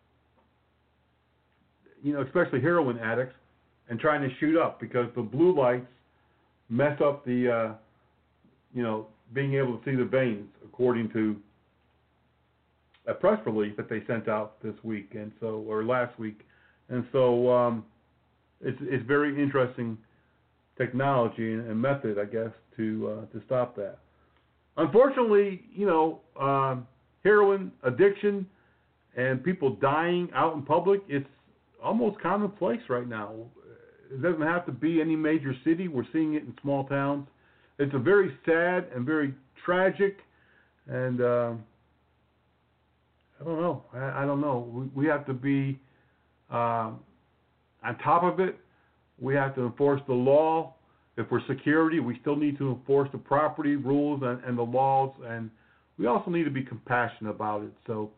especially heroin addicts, and trying to shoot up because the blue lights mess up the, being able to see the veins, according to a press release that they sent out this week or last week. And so it's very interesting technology and method, I guess, to stop that. Unfortunately, heroin addiction and people dying out in public, it's almost commonplace right now. It doesn't have to be any major city. We're seeing it in small towns. It's a very sad and very tragic, and I don't know. I don't know. We have to be on top of it. We have to enforce the law. If we're security, we still need to enforce the property rules and the laws, and we also need to be compassionate about it. So,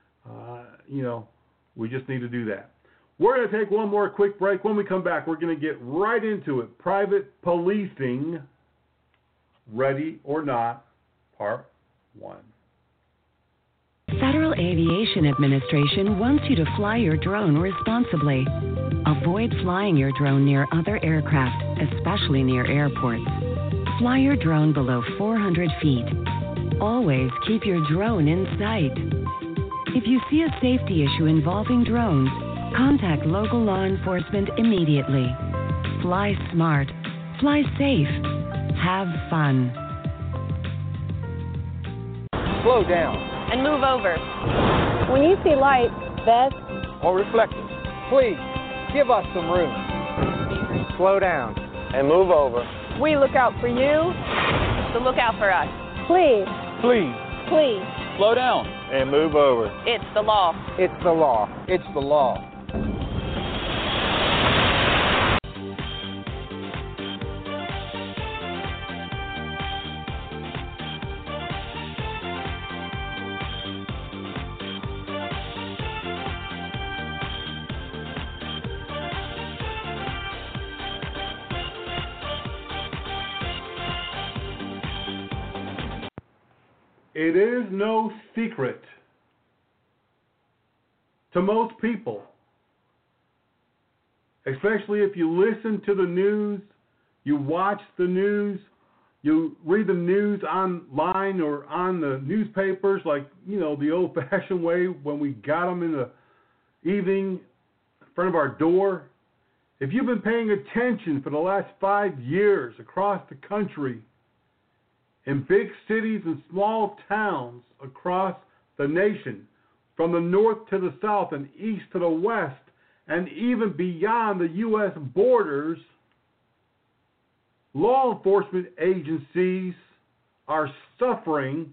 we just need to do that. We're going to take one more quick break. When we come back, we're going to get right into it. Private policing, ready or not, part 1.
Federal Aviation Administration wants you to fly your drone responsibly. Avoid flying your drone near other aircraft, especially near airports. Fly your drone below 400 feet. Always keep your drone in sight. If you see a safety issue involving drones, contact local law enforcement immediately. Fly smart. Fly safe. Have fun.
Slow down.
And move over.
When you see lights, vest,
or reflectors, please give us some room. Slow down. And move over.
We look out for you, so look out for us.
Please.
Please.
Please.
Slow down. And move over.
It's the law.
It's the law. It's the law.
It is no secret to most people, especially if you listen to the news, you watch the news, you read the news online or on the newspapers, like, the old-fashioned way when we got them in the evening in front of our door. If you've been paying attention for the last 5 years across the country, in big cities and small towns across the nation, from the north to the south and east to the west, and even beyond the U.S. borders, law enforcement agencies are suffering,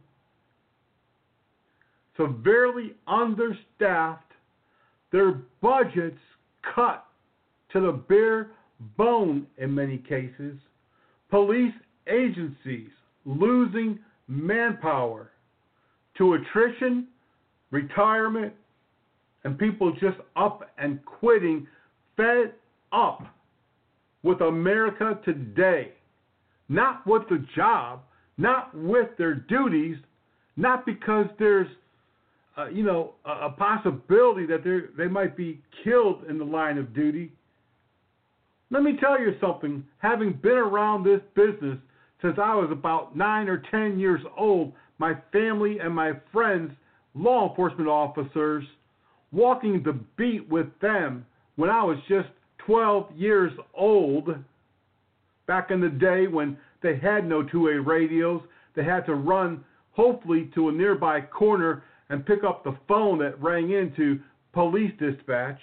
severely understaffed, their budgets cut to the bare bone in many cases, police agencies losing manpower to attrition, retirement, and people just up and quitting, fed up with America today. Not with the job, not with their duties, not because there's a possibility that they might be killed in the line of duty. Let me tell you something. Having been around this business since I was about 9 or 10 years old, my family and my friends, law enforcement officers, walking the beat with them when I was just 12 years old, back in the day when they had no two-way radios, they had to run, hopefully, to a nearby corner and pick up the phone that rang into police dispatch.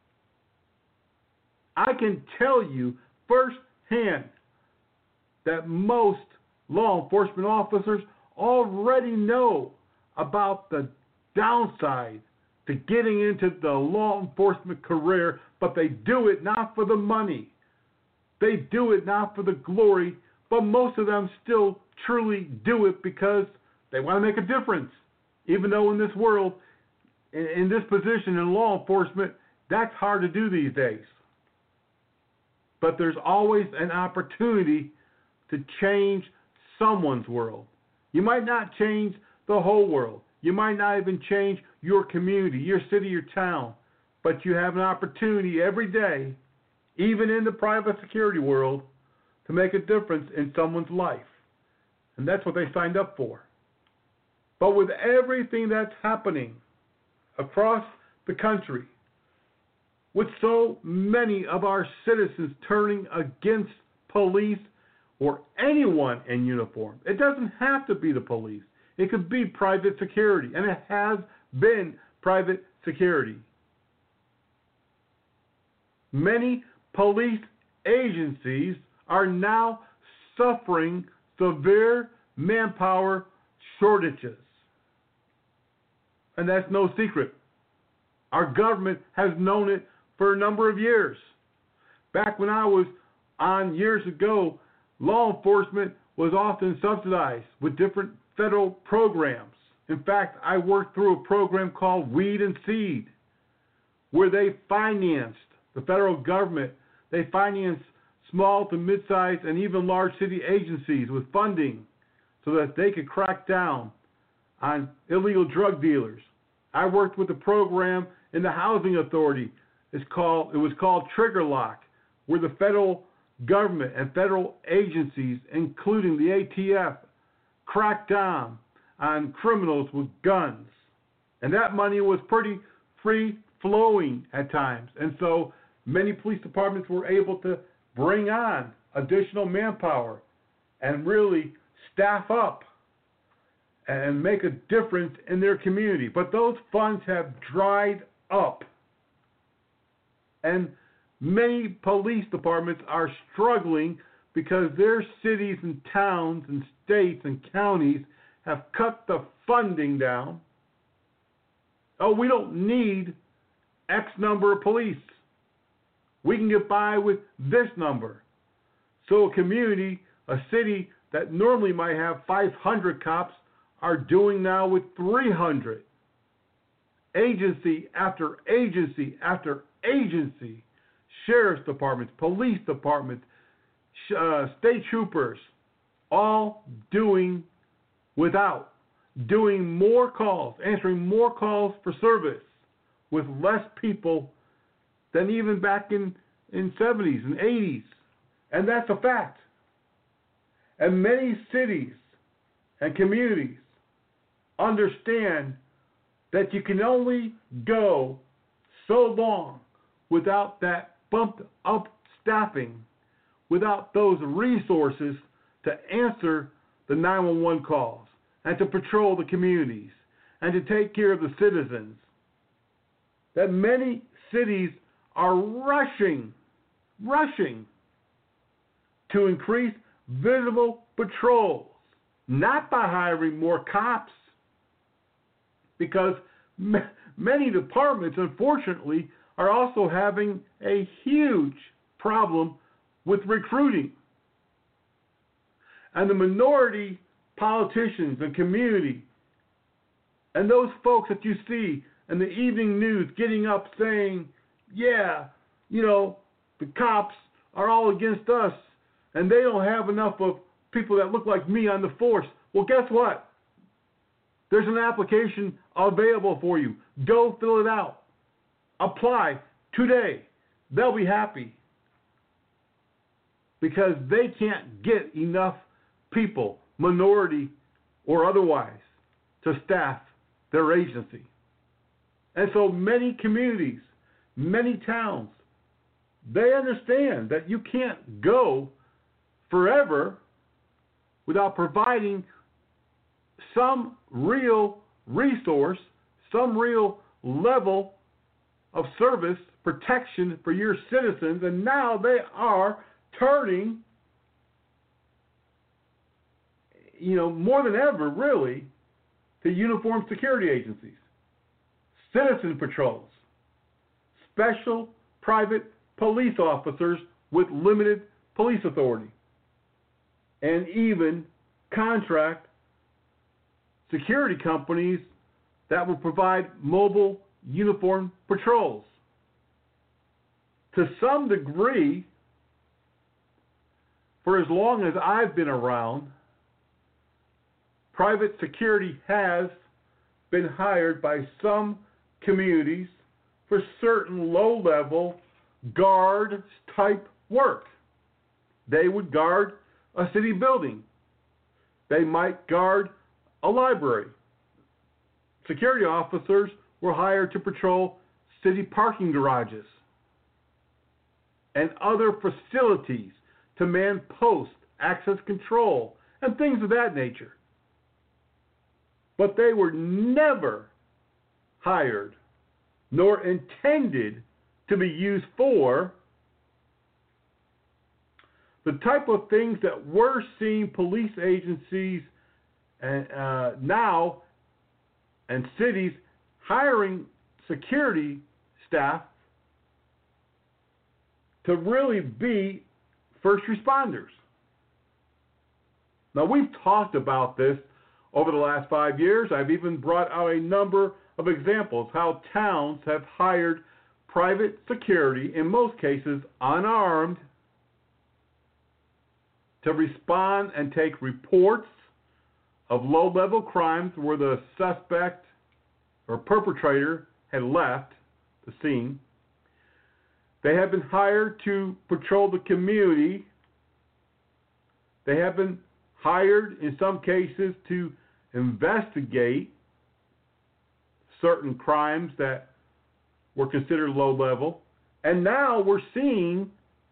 I can tell you firsthand that most law enforcement officers already know about the downside to getting into the law enforcement career, but they do it not for the money. They do it not for the glory, but most of them still truly do it because they want to make a difference. Even though in this world, in this position in law enforcement, that's hard to do these days. But there's always an opportunity to change someone's world. You might not change the whole world. You might not even change your community, your city, your town. But you have an opportunity every day, even in the private security world, to make a difference in someone's life. And that's what they signed up for. But with everything that's happening across the country, with so many of our citizens turning against police or anyone in uniform, it doesn't have to be the police. It could be private security, and it has been private security. Many police agencies are now suffering severe manpower shortages. And that's no secret. Our government has known it for a number of years. Back when I was on years ago, law enforcement was often subsidized with different federal programs. In fact, I worked through a program called Weed and Seed, where they financed, the federal government, they financed small to mid-sized and even large city agencies with funding so that they could crack down on illegal drug dealers. I worked with a program in the Housing Authority. It was called Trigger Lock, where the federal government and federal agencies, including the ATF, cracked down on criminals with guns. And that money was pretty free-flowing at times. And so many police departments were able to bring on additional manpower and really staff up and make a difference in their community. But those funds have dried up. And many police departments are struggling because their cities and towns and states and counties have cut the funding down. Oh, we don't need X number of police. We can get by with this number. So a community, a city that normally might have 500 cops are doing now with 300. Agency after agency after agency, sheriff's departments, police departments, state troopers, all doing without, doing more calls, answering more calls for service with less people than even back in 70s and 80s. And that's a fact. And many cities and communities understand that you can only go so long without that bumped up staffing, without those resources to answer the the 911 calls and to patrol the communities and to take care of the citizens, that many cities are rushing to increase visible patrols, not by hiring more cops, because many departments, unfortunately, are also having a huge problem with recruiting. And the minority politicians and community and those folks that you see in the evening news getting up saying, yeah, the cops are all against us and they don't have enough of people that look like me on the force. Well, guess what? There's an application available for you. Go fill it out. Apply today. They'll be happy because they can't get enough people, minority or otherwise, to staff their agency. And so many communities, many towns, they understand that you can't go forever without providing some real resource, some real level of service, protection for your citizens. And now they are turning, more than ever, really, to uniformed security agencies, citizen patrols, special private police officers with limited police authority, and even contract security companies that will provide mobile uniform patrols. To some degree, for as long as I've been around, private security has been hired by some communities for certain low-level guard-type work. They would guard a city building. They might guard a library. Security officers were hired to patrol city parking garages and other facilities, to man posts, access control, and things of that nature. But they were never hired nor intended to be used for the type of things that we're seeing police agencies now and cities hiring security staff to really be first responders. Now, we've talked about this over the last 5 years. I've even brought out a number of examples how towns have hired private security, in most cases unarmed, to respond and take reports of low-level crimes where the suspect or perpetrator had left the scene. They have been hired to patrol the community. They have been hired, in some cases, to investigate certain crimes that were considered low-level. And now we're seeing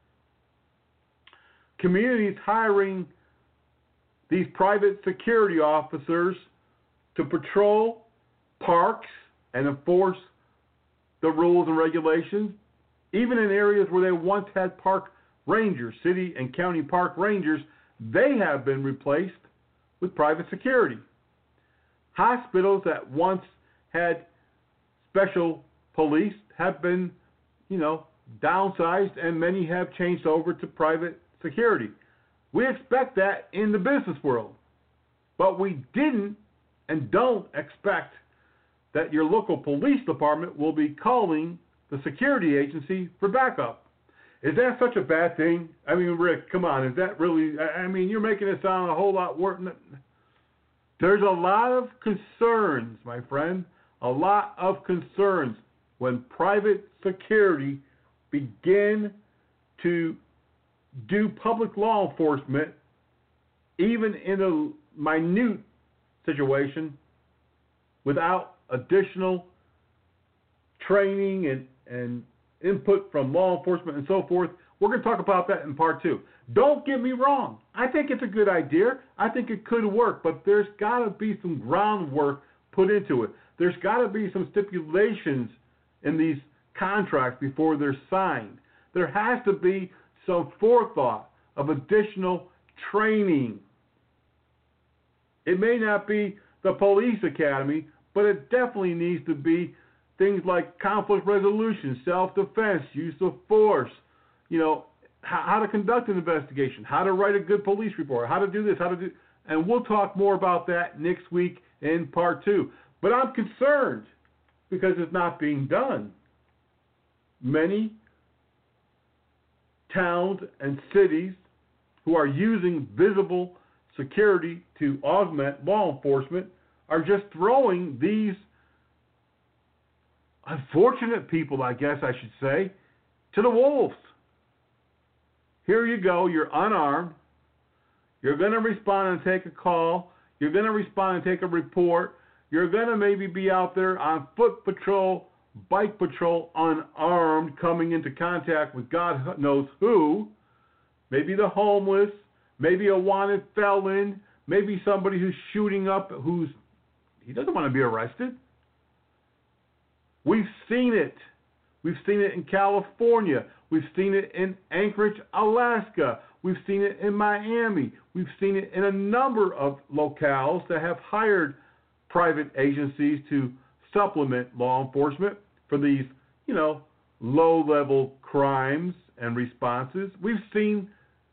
communities hiring these private security officers to patrol parks and enforce the rules and regulations, even in areas where they once had park rangers, city and county park rangers. They have been replaced with private security. Hospitals that once had special police have been, downsized, and many have changed over to private security. We expect that in the business world, but we didn't and don't expect that your local police department will be calling the security agency for backup. Is that such a bad thing? I mean, Rick, come on. Is that really... you're making it sound a whole lot worse. There's a lot of concerns, my friend. A lot of concerns when private security begin to do public law enforcement, even in a minute situation, without additional training and input from law enforcement and so forth. We're going to talk about that in part 2. Don't get me wrong. I think it's a good idea. I think it could work, but there's got to be some groundwork put into it. There's got to be some stipulations in these contracts before they're signed. There has to be some forethought of additional training. It may not be the police academy, but it definitely needs to be things like conflict resolution, self-defense, use of force, how to conduct an investigation, how to write a good police report, how to do this, and we'll talk more about that next week in part 2. But I'm concerned because it's not being done. Many towns and cities who are using visible security to augment law enforcement are just throwing these unfortunate people, I guess I should say, to the wolves. Here you go, you're unarmed, you're going to respond and take a call, you're going to respond and take a report, you're going to maybe be out there on foot patrol, bike patrol, unarmed, coming into contact with God knows who, maybe the homeless, maybe a wanted felon, maybe somebody who's shooting up, he doesn't want to be arrested. We've seen it. We've seen it in California. We've seen it in Anchorage, Alaska. We've seen it in Miami. We've seen it in a number of locales that have hired private agencies to supplement law enforcement for these, low-level crimes and responses. We've seen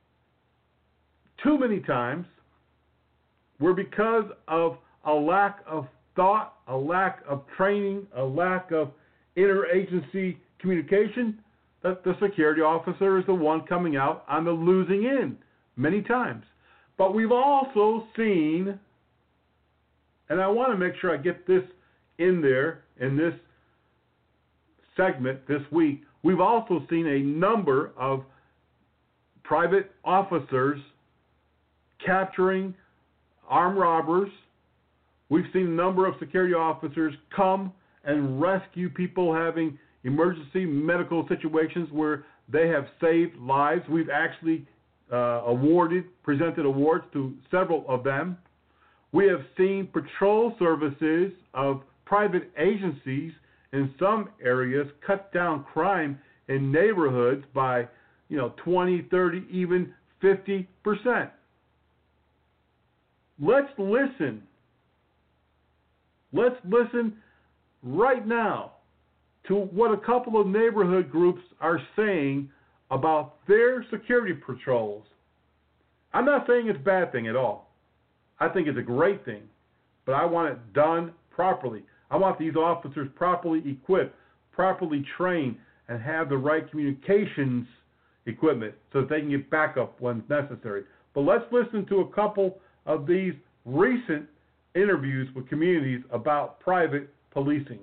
too many times where because of a lack of thought, a lack of training, a lack of interagency communication, that the security officer is the one coming out on the losing end many times. But we've also seen, and I want to make sure I get this in there in this segment this week, we've also seen a number of private officers capturing armed robbers. We've seen a number of security officers come and rescue people having emergency medical situations where they have saved lives. We've actually presented awards to several of them. We have seen patrol services of private agencies in some areas cut down crime in neighborhoods by 20, 30, even 50%. Let's listen. Let's listen right now to what a couple of neighborhood groups are saying about their security patrols. I'm not saying it's a bad thing at all. I think it's a great thing, but I want it done properly. I want these officers properly equipped, properly trained, and have the right communications equipment so that they can get backup when necessary. But let's listen to a couple of these recent interviews with communities about private policing.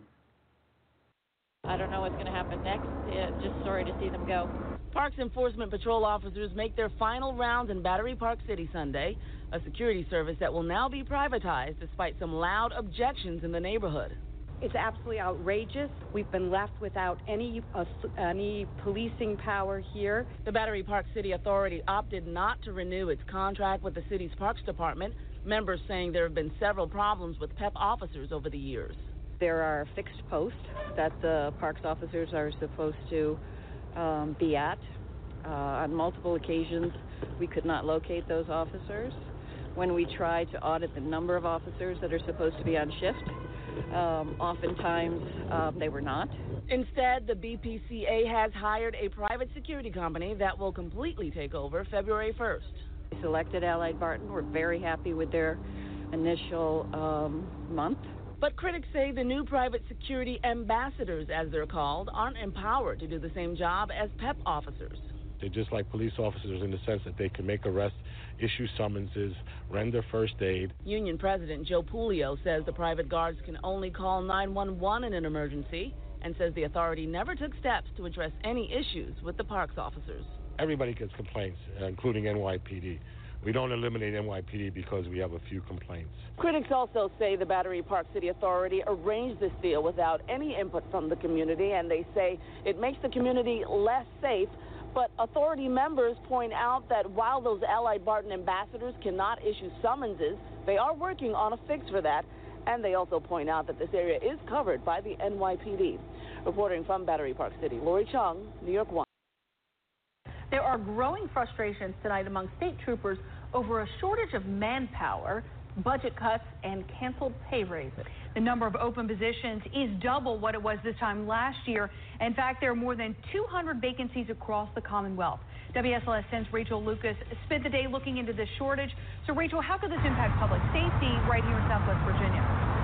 I don't know what's going to happen next. Just sorry to see them go. Parks Enforcement Patrol officers make their final rounds in Battery Park City Sunday, a security service that will now be privatized despite some loud objections in the neighborhood.
It's absolutely outrageous. We've been left without any policing power here.
The Battery Park City Authority opted not to renew its contract with the city's Parks Department, members saying there have been several problems with PEP officers over the years.
There are fixed posts that the parks officers are supposed to be at. On multiple occasions, we could not locate those officers. When we tried to audit the number of officers that are supposed to be on shift, oftentimes they were not.
Instead, the BPCA has hired a private security company that will completely take over February 1st.
We selected Allied Barton. We're very happy with their initial month.
But critics say the new private security ambassadors, as they're called, aren't empowered to do the same job as PEP officers.
They're just like police officers in the sense that they can make arrests, issue summonses, render first aid.
Union President Joe Pulio says the private guards can only call 911 in an emergency and says the authority never took steps to address any issues with the parks officers.
Everybody gets complaints, including NYPD. We don't eliminate NYPD because we have a few complaints.
Critics also say the Battery Park City Authority arranged this deal without any input from the community, and they say it makes the community less safe But authority members point out that while those Allied Barton ambassadors cannot issue summonses, they are working on a fix for that. And they also point out that this area is covered by the NYPD. Reporting from Battery Park City, Lori Chung, New York 1.
There are growing frustrations tonight among state troopers over a shortage of manpower, budget cuts, and canceled pay raises.
The number of open positions is double what it was this time last year. In fact, there are more than 200 vacancies across the Commonwealth. WSLS 10's Rachel Lucas spent the day looking into this shortage. So, Rachel, how could this impact public safety right here in Southwest Virginia?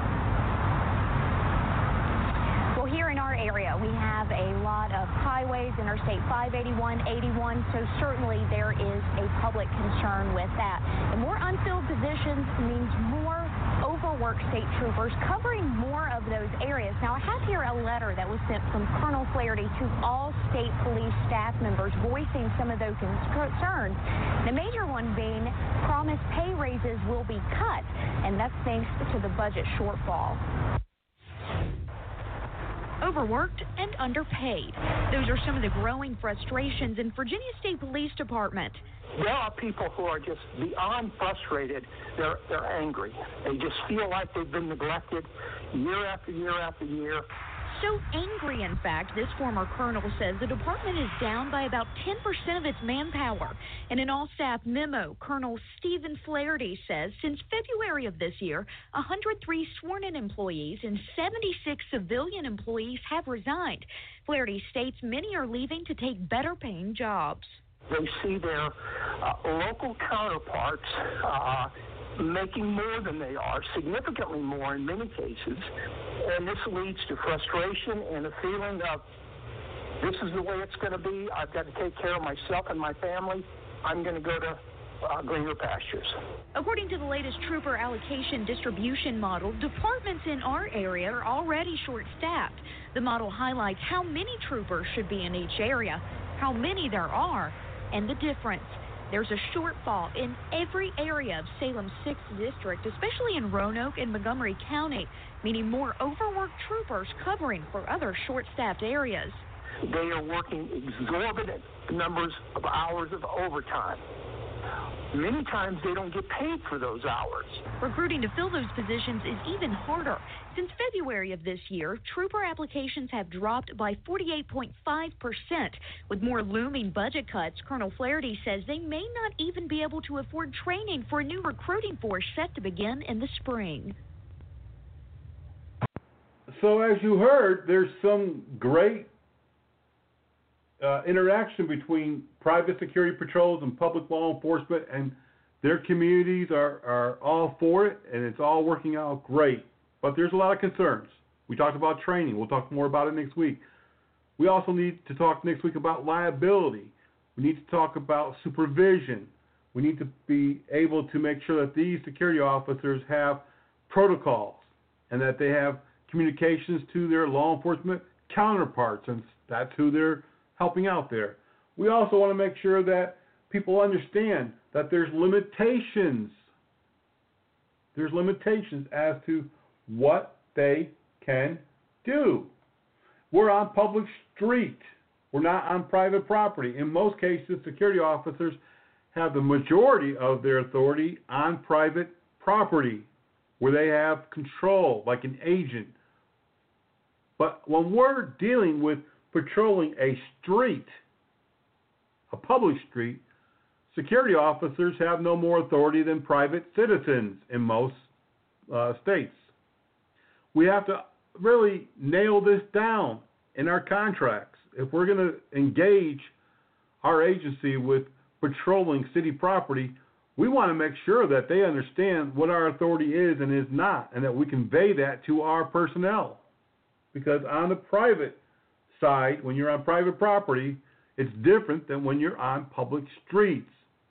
Well, here in our area, we have a lot of highways, Interstate 581, 81, so certainly there is a public concern with that. And more unfilled positions means more overworked state troopers covering more of those areas. Now, I have here a letter that was sent from Colonel Flaherty to all state police staff members voicing some of those concerns. The major one being promised pay raises will be cut, and that's thanks to the budget shortfall.
Overworked and underpaid. Those are some of the growing frustrations in Virginia State Police Department.
There are people who are just beyond frustrated. They're angry. They just feel like they've been neglected year after year after year.
So angry, in fact, this former colonel says the department is down by about 10% of its manpower. In an all-staff memo, Colonel Stephen Flaherty says since February of this year, 103 sworn-in employees and 76 civilian employees have resigned. Flaherty states many are leaving to take better-paying jobs.
They see their local counterparts making more than they are, significantly more in many cases, and this leads to frustration and a feeling of this is the way it's going to be. I've got to take care of myself and my family. I'm going to go to greener pastures.
According to the latest trooper allocation distribution model, departments in our area are already short-staffed. The model highlights how many troopers should be in each area, how many there are, and the difference. There's a shortfall in every area of Salem's 6th District, especially in Roanoke and Montgomery County, meaning more overworked troopers covering for other short-staffed areas.
They are working exorbitant numbers of hours of overtime. Many times they don't get paid for those hours.
Recruiting to fill those positions is even harder. Since February of this year, trooper applications have dropped by 48.5%. With more looming budget cuts, Colonel Flaherty says they may not even be able to afford training for a new recruiting force set to begin in the spring.
So as you heard, there's some great interaction between private security patrols and public law enforcement, and their communities are all for it, and it's all working out great. But there's a lot of concerns. We talked about training. We'll talk more about it next week. We also need to talk next week about liability. We need to talk about supervision. We need to be able to make sure that these security officers have protocols and that they have communications to their law enforcement counterparts, and that's who they're helping out there. We also want to make sure that people understand that there's limitations. There's limitations as to what they can do. We're on public street. We're not on private property. In most cases, security officers have the majority of their authority on private property, where they have control, like an agent. But when we're dealing with patrolling a street, a public street, security officers have no more authority than private citizens in most states. We have to really nail this down in our contracts. If we're going to engage our agency with patrolling city property, we want to make sure that they understand what our authority is and is not, and that we convey that to our personnel. Because on the private side, when you're on private property, it's different than when you're on public streets.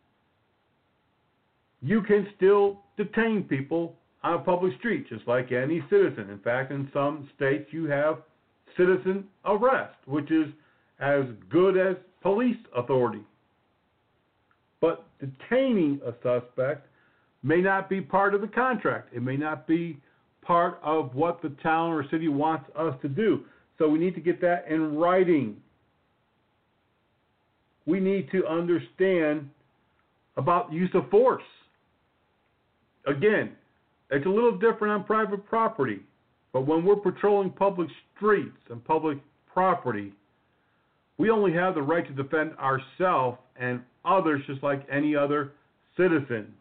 You can still detain people on a public street, just like any citizen. In fact, in some states, you have citizen arrest, which is as good as police authority. But detaining a suspect may not be part of the contract. It may not be part of what the town or city wants us to do. So we need to get that in writing. we need to understand about use of force. Again, it's a little different on private property, but when we're patrolling public streets and public property, we only have the right to defend ourselves and others just like any other citizen.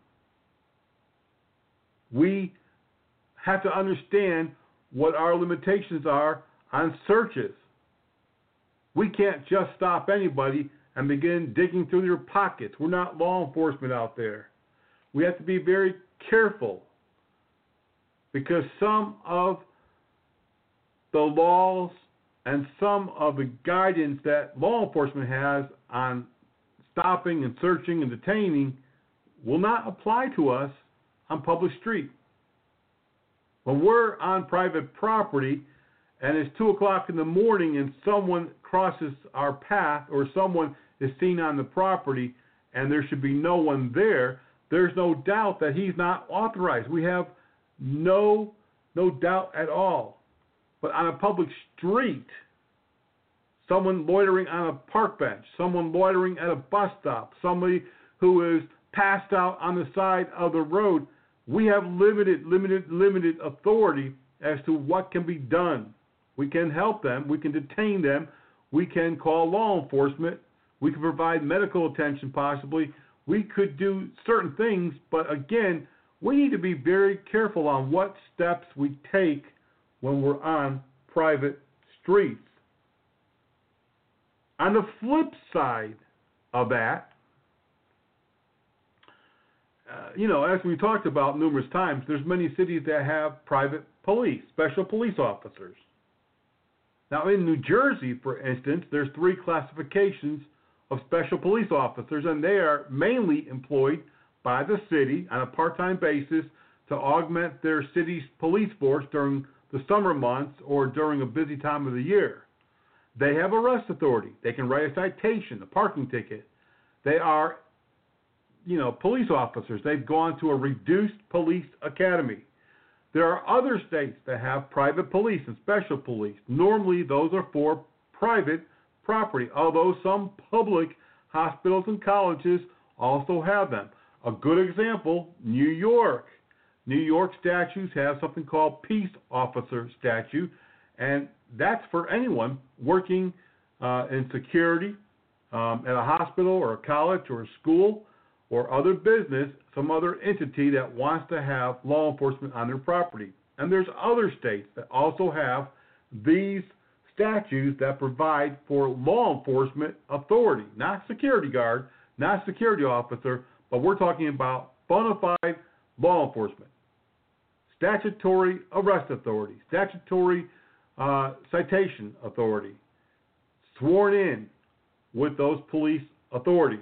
We have to understand what our limitations are on searches. We can't just stop anybody and begin digging through their pockets. We're not law enforcement out there. We have to be very careful because some of the laws and some of the guidance that law enforcement has on stopping and searching and detaining will not apply to us on public street. When we're on private property and it's 2 o'clock in the morning and someone crosses our path or someone is seen on the property and there should be no one there, there's no doubt that he's not authorized. We have no doubt at all. But on a public street, someone loitering on a park bench, someone loitering at a bus stop, somebody who is passed out on the side of the road, we have limited authority as to what can be done. We can help them, we can detain them, we can call law enforcement, we can provide medical attention possibly, we could do certain things, but again, we need to be very careful on what steps we take when we're on private streets. On the flip side of that, as we talked about numerous times, there's many cities that have private police, special police officers. Now, in New Jersey, for instance, there's 3 classifications of special police officers, and they are mainly employed by the city on a part-time basis to augment their city's police force during the summer months or during a busy time of the year. They have arrest authority. They can write a citation, a parking ticket. They are, police officers. They've gone to a reduced police academy. There are other states that have private police and special police. Normally, those are for private property, although some public hospitals and colleges also have them. A good example, New York. New York statutes have something called peace officer statute, and that's for anyone working in security at a hospital or a college or a school or other business, some other entity that wants to have law enforcement on their property. And there's other states that also have these statutes that provide for law enforcement authority, not security guard, not security officer, but we're talking about bona fide law enforcement. Statutory arrest authority, statutory citation authority, sworn in with those police authorities.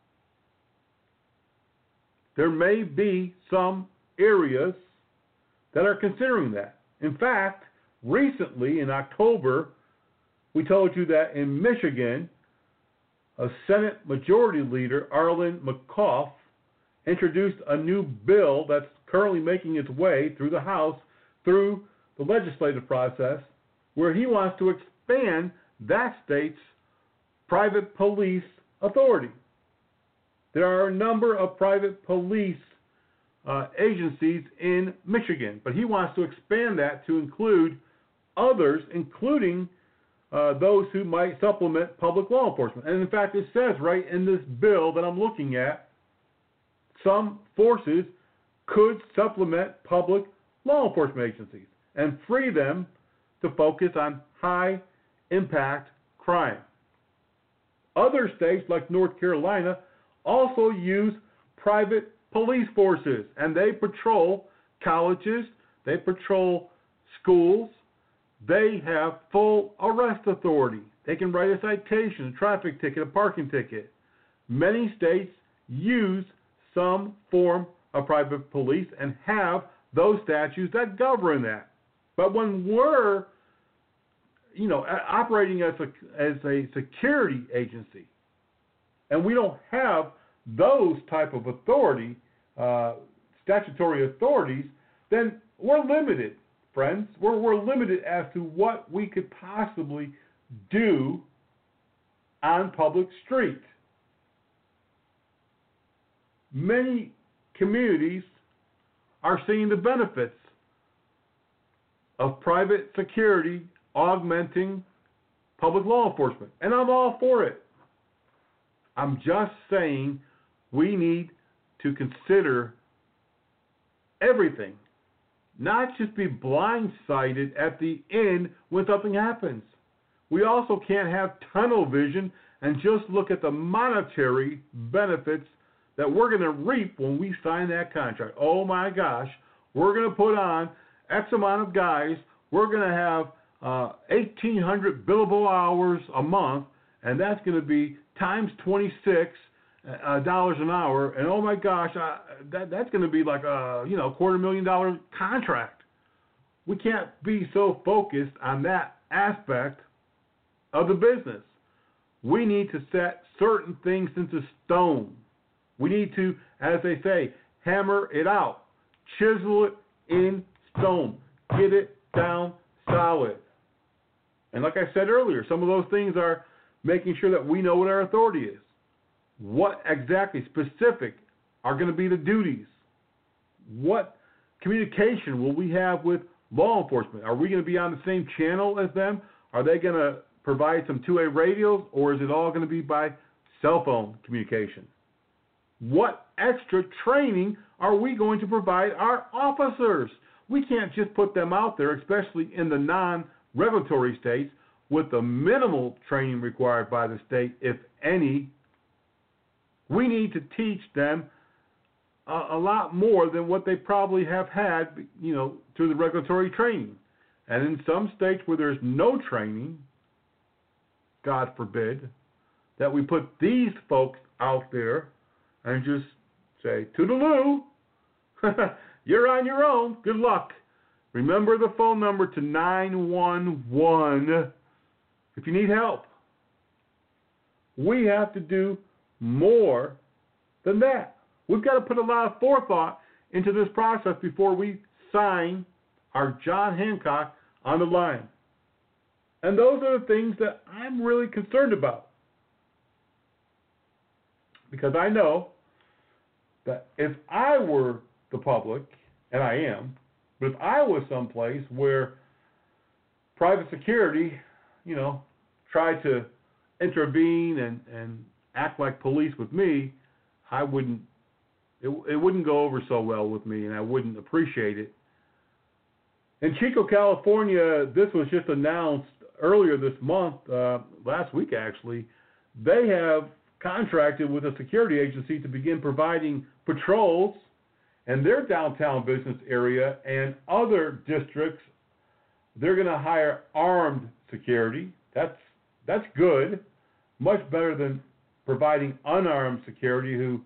There may be some areas that are considering that. In fact, recently in October, we told you that in Michigan, a Senate Majority Leader, Arlen McCough, introduced a new bill that's currently making its way through the House, through the legislative process, where he wants to expand that state's private police authority. There are a number of private police agencies in Michigan, but he wants to expand that to include others, including those who might supplement public law enforcement. And in fact, it says right in this bill that I'm looking at, some forces could supplement public law enforcement agencies and free them to focus on high-impact crime. Other states, like North Carolina, also use private police forces, and they patrol colleges, they patrol schools, they have full arrest authority. They can write a citation, a traffic ticket, a parking ticket. Many states use some form of private police and have those statutes that govern that. But when we're, operating as a security agency, and we don't have those type of authority, statutory authorities, then we're limited, friends. We're limited as to what we could possibly do on public street. many communities are seeing the benefits of private security augmenting public law enforcement. And I'm all for it. I'm just saying we need to consider everything, not just be blindsided at the end when something happens. We also can't have tunnel vision and just look at the monetary benefits that we're going to reap when we sign that contract. Oh my gosh, we're going to put on X amount of guys, we're going to have 1,800 billable hours a month, and that's going to be times $26 an hour, and oh my gosh, that's going to be like a $250,000 contract. We can't be so focused on that aspect of the business. We need to set certain things into stone. We need to, as they say, hammer it out, chisel it in stone, get it down solid. And like I said earlier, some of those things are making sure that we know what our authority is. What exactly specific are going to be the duties? What communication will we have with law enforcement? Are we going to be on the same channel as them? Are they going to provide some two-way radios, or is it all going to be by cell phone communication? What extra training are we going to provide our officers? We can't just put them out there, especially in the non-regulatory states, with the minimal training required by the state, if any. We need to teach them a lot more than what they probably have had, through the regulatory training. And in some states where there's no training, God forbid, that we put these folks out there and just say, toodaloo, you're on your own, good luck. Remember the phone number to 911 if you need help. We have to do more than that. We've got to put a lot of forethought into this process before we sign our John Hancock on the line. And those are the things that I'm really concerned about. Because I know that if I were the public, and I am, but if I was someplace where private security, tried to intervene and act like police with me, it wouldn't go over so well with me, and I wouldn't appreciate it. In Chico, California, this was just announced earlier this month, last week actually. They have contracted with a security agency to begin providing patrols in their downtown business area and other districts. They're going to hire armed security. That's good, much better than providing unarmed security who,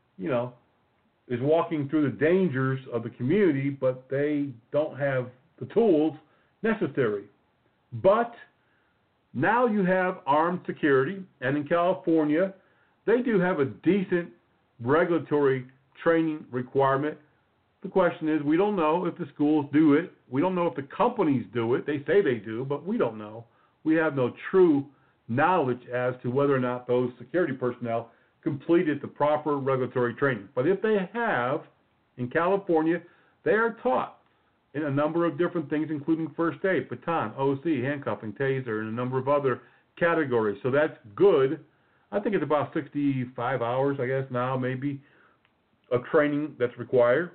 is walking through the dangers of the community, but they don't have the tools necessary. But now you have armed security, and in California, they do have a decent regulatory training requirement. The question is, we don't know if the schools do it. We don't know if the companies do it. They say they do, but we don't know. We have no true knowledge as to whether or not those security personnel completed the proper regulatory training. But if they have, in California, they are taught in a number of different things, including first aid, baton, OC, handcuffing, taser, and a number of other categories. So that's good. I think it's about 65 hours, I guess, now maybe, of training that's required.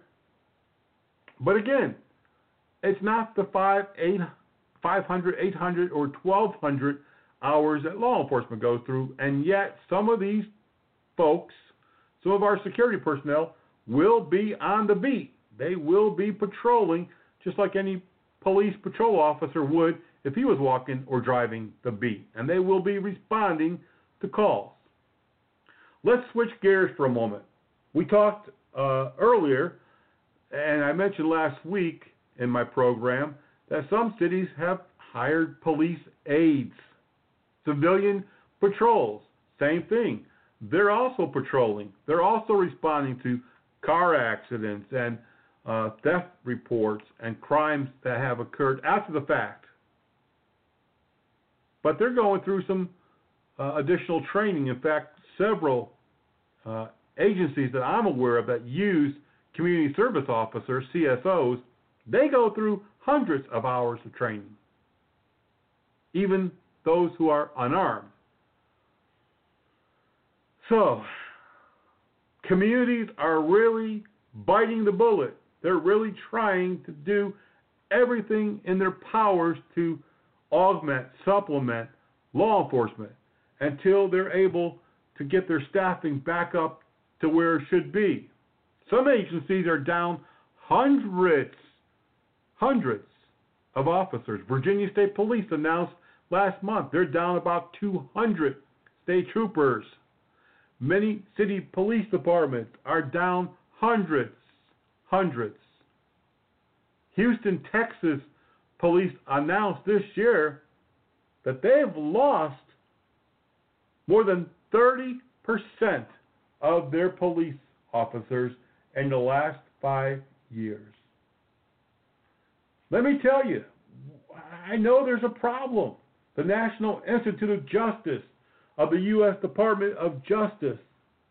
But again, it's not the 500, 800, or 1,200 hours that law enforcement goes through, and yet some of these folks, some of our security personnel, will be on the beat. They will be patrolling just like any police patrol officer would if he was walking or driving the beat, and they will be responding to calls. Let's switch gears for a moment. We talked earlier, and I mentioned last week in my program, that some cities have hired police aides, civilian patrols, same thing. They're also patrolling. They're also responding to car accidents and theft reports and crimes that have occurred after the fact. But they're going through some additional training. In fact, several agencies that I'm aware of that use community service officers, CSOs, they go through hundreds of hours of training, even those who are unarmed. So, communities are really biting the bullet. They're really trying to do everything in their powers to augment, supplement law enforcement until they're able to get their staffing back up to where it should be. Some agencies are down hundreds of officers. Virginia State Police announced last month they're down about 200 state troopers. Many city police departments are down hundreds. Houston, Texas police announced this year that they have lost more than 30% of their police officers in the last 5 years. Let me tell you, I know there's a problem. The National Institute of Justice of the U.S. Department of Justice,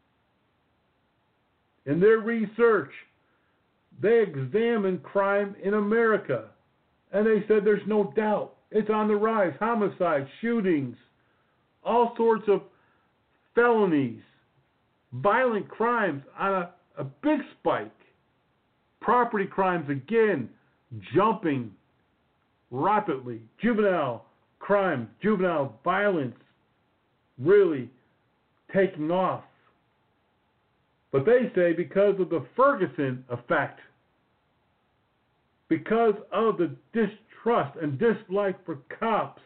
in their research, they examined crime in America, and they said there's no doubt it's on the rise. Homicides, shootings, all sorts of felonies, violent crimes on a big spike. Property crimes, again, jumping rapidly. Juvenile crime, juvenile violence really taking off. But they say because of the Ferguson effect, because of the distrust and dislike for cops,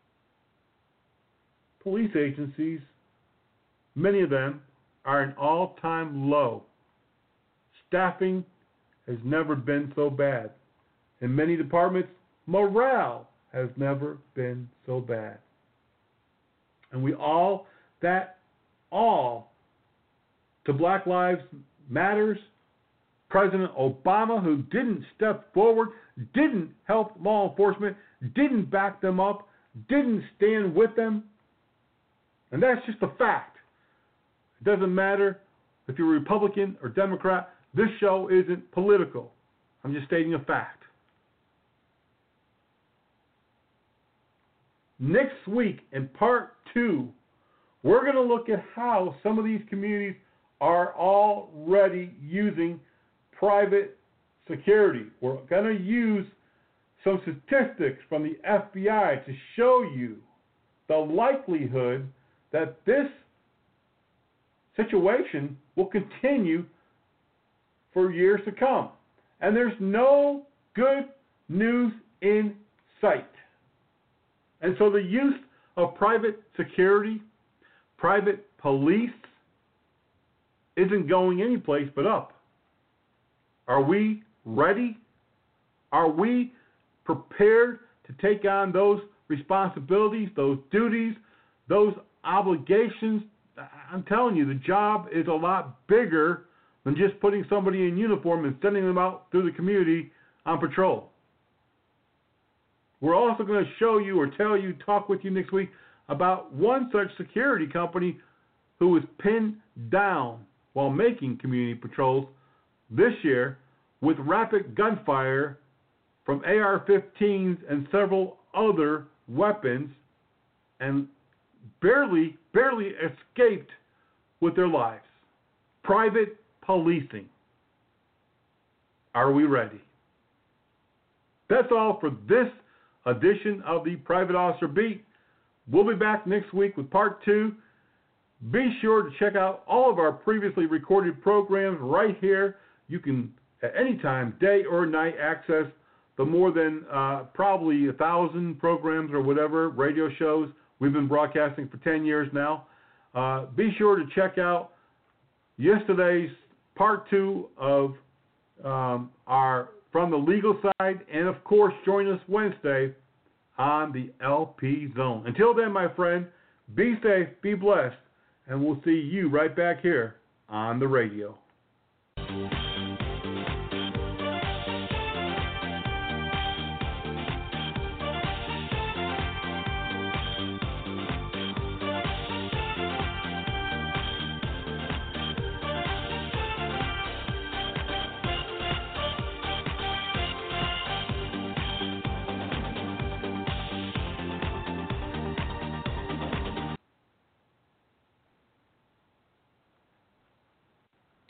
police agencies, many of them are an all-time low. Staffing has never been so bad. In many departments, morale has never been so bad. And we all to Black Lives Matters, President Obama, who didn't step forward, didn't help law enforcement, didn't back them up, didn't stand with them. And that's just a fact. It doesn't matter if you're Republican or Democrat. This show isn't political. I'm just stating a fact. Next week, in part 2, we're going to look at how some of these communities are already using private security. We're going to use some statistics from the FBI to show you the likelihood that this situation will continue for years to come. And there's no good news in sight. And so the use of private security, private police, isn't going any place but up. Are we ready? Are we prepared to take on those responsibilities, those duties, those obligations? I'm telling you, the job is a lot bigger than just putting somebody in uniform and sending them out through the community on patrol. We're also going to show you or tell you, talk with you next week about one such security company who was pinned down while making community patrols this year with rapid gunfire from AR-15s and several other weapons, and barely escaped with their lives. Private policing. Are we ready? That's all for this edition of the Private Officer Beat. We'll be back next week with part 2. Be sure to check out all of our previously recorded programs right here. You can, at any time, day or night, access the more than probably 1,000 programs or whatever, radio shows. We've been broadcasting for 10 years now. Be sure to check out yesterday's part 2 of our From the Legal Side, and of course, join us Wednesday on the LP Zone. Until then, my friend, be safe, be blessed, and we'll see you right back here on the radio.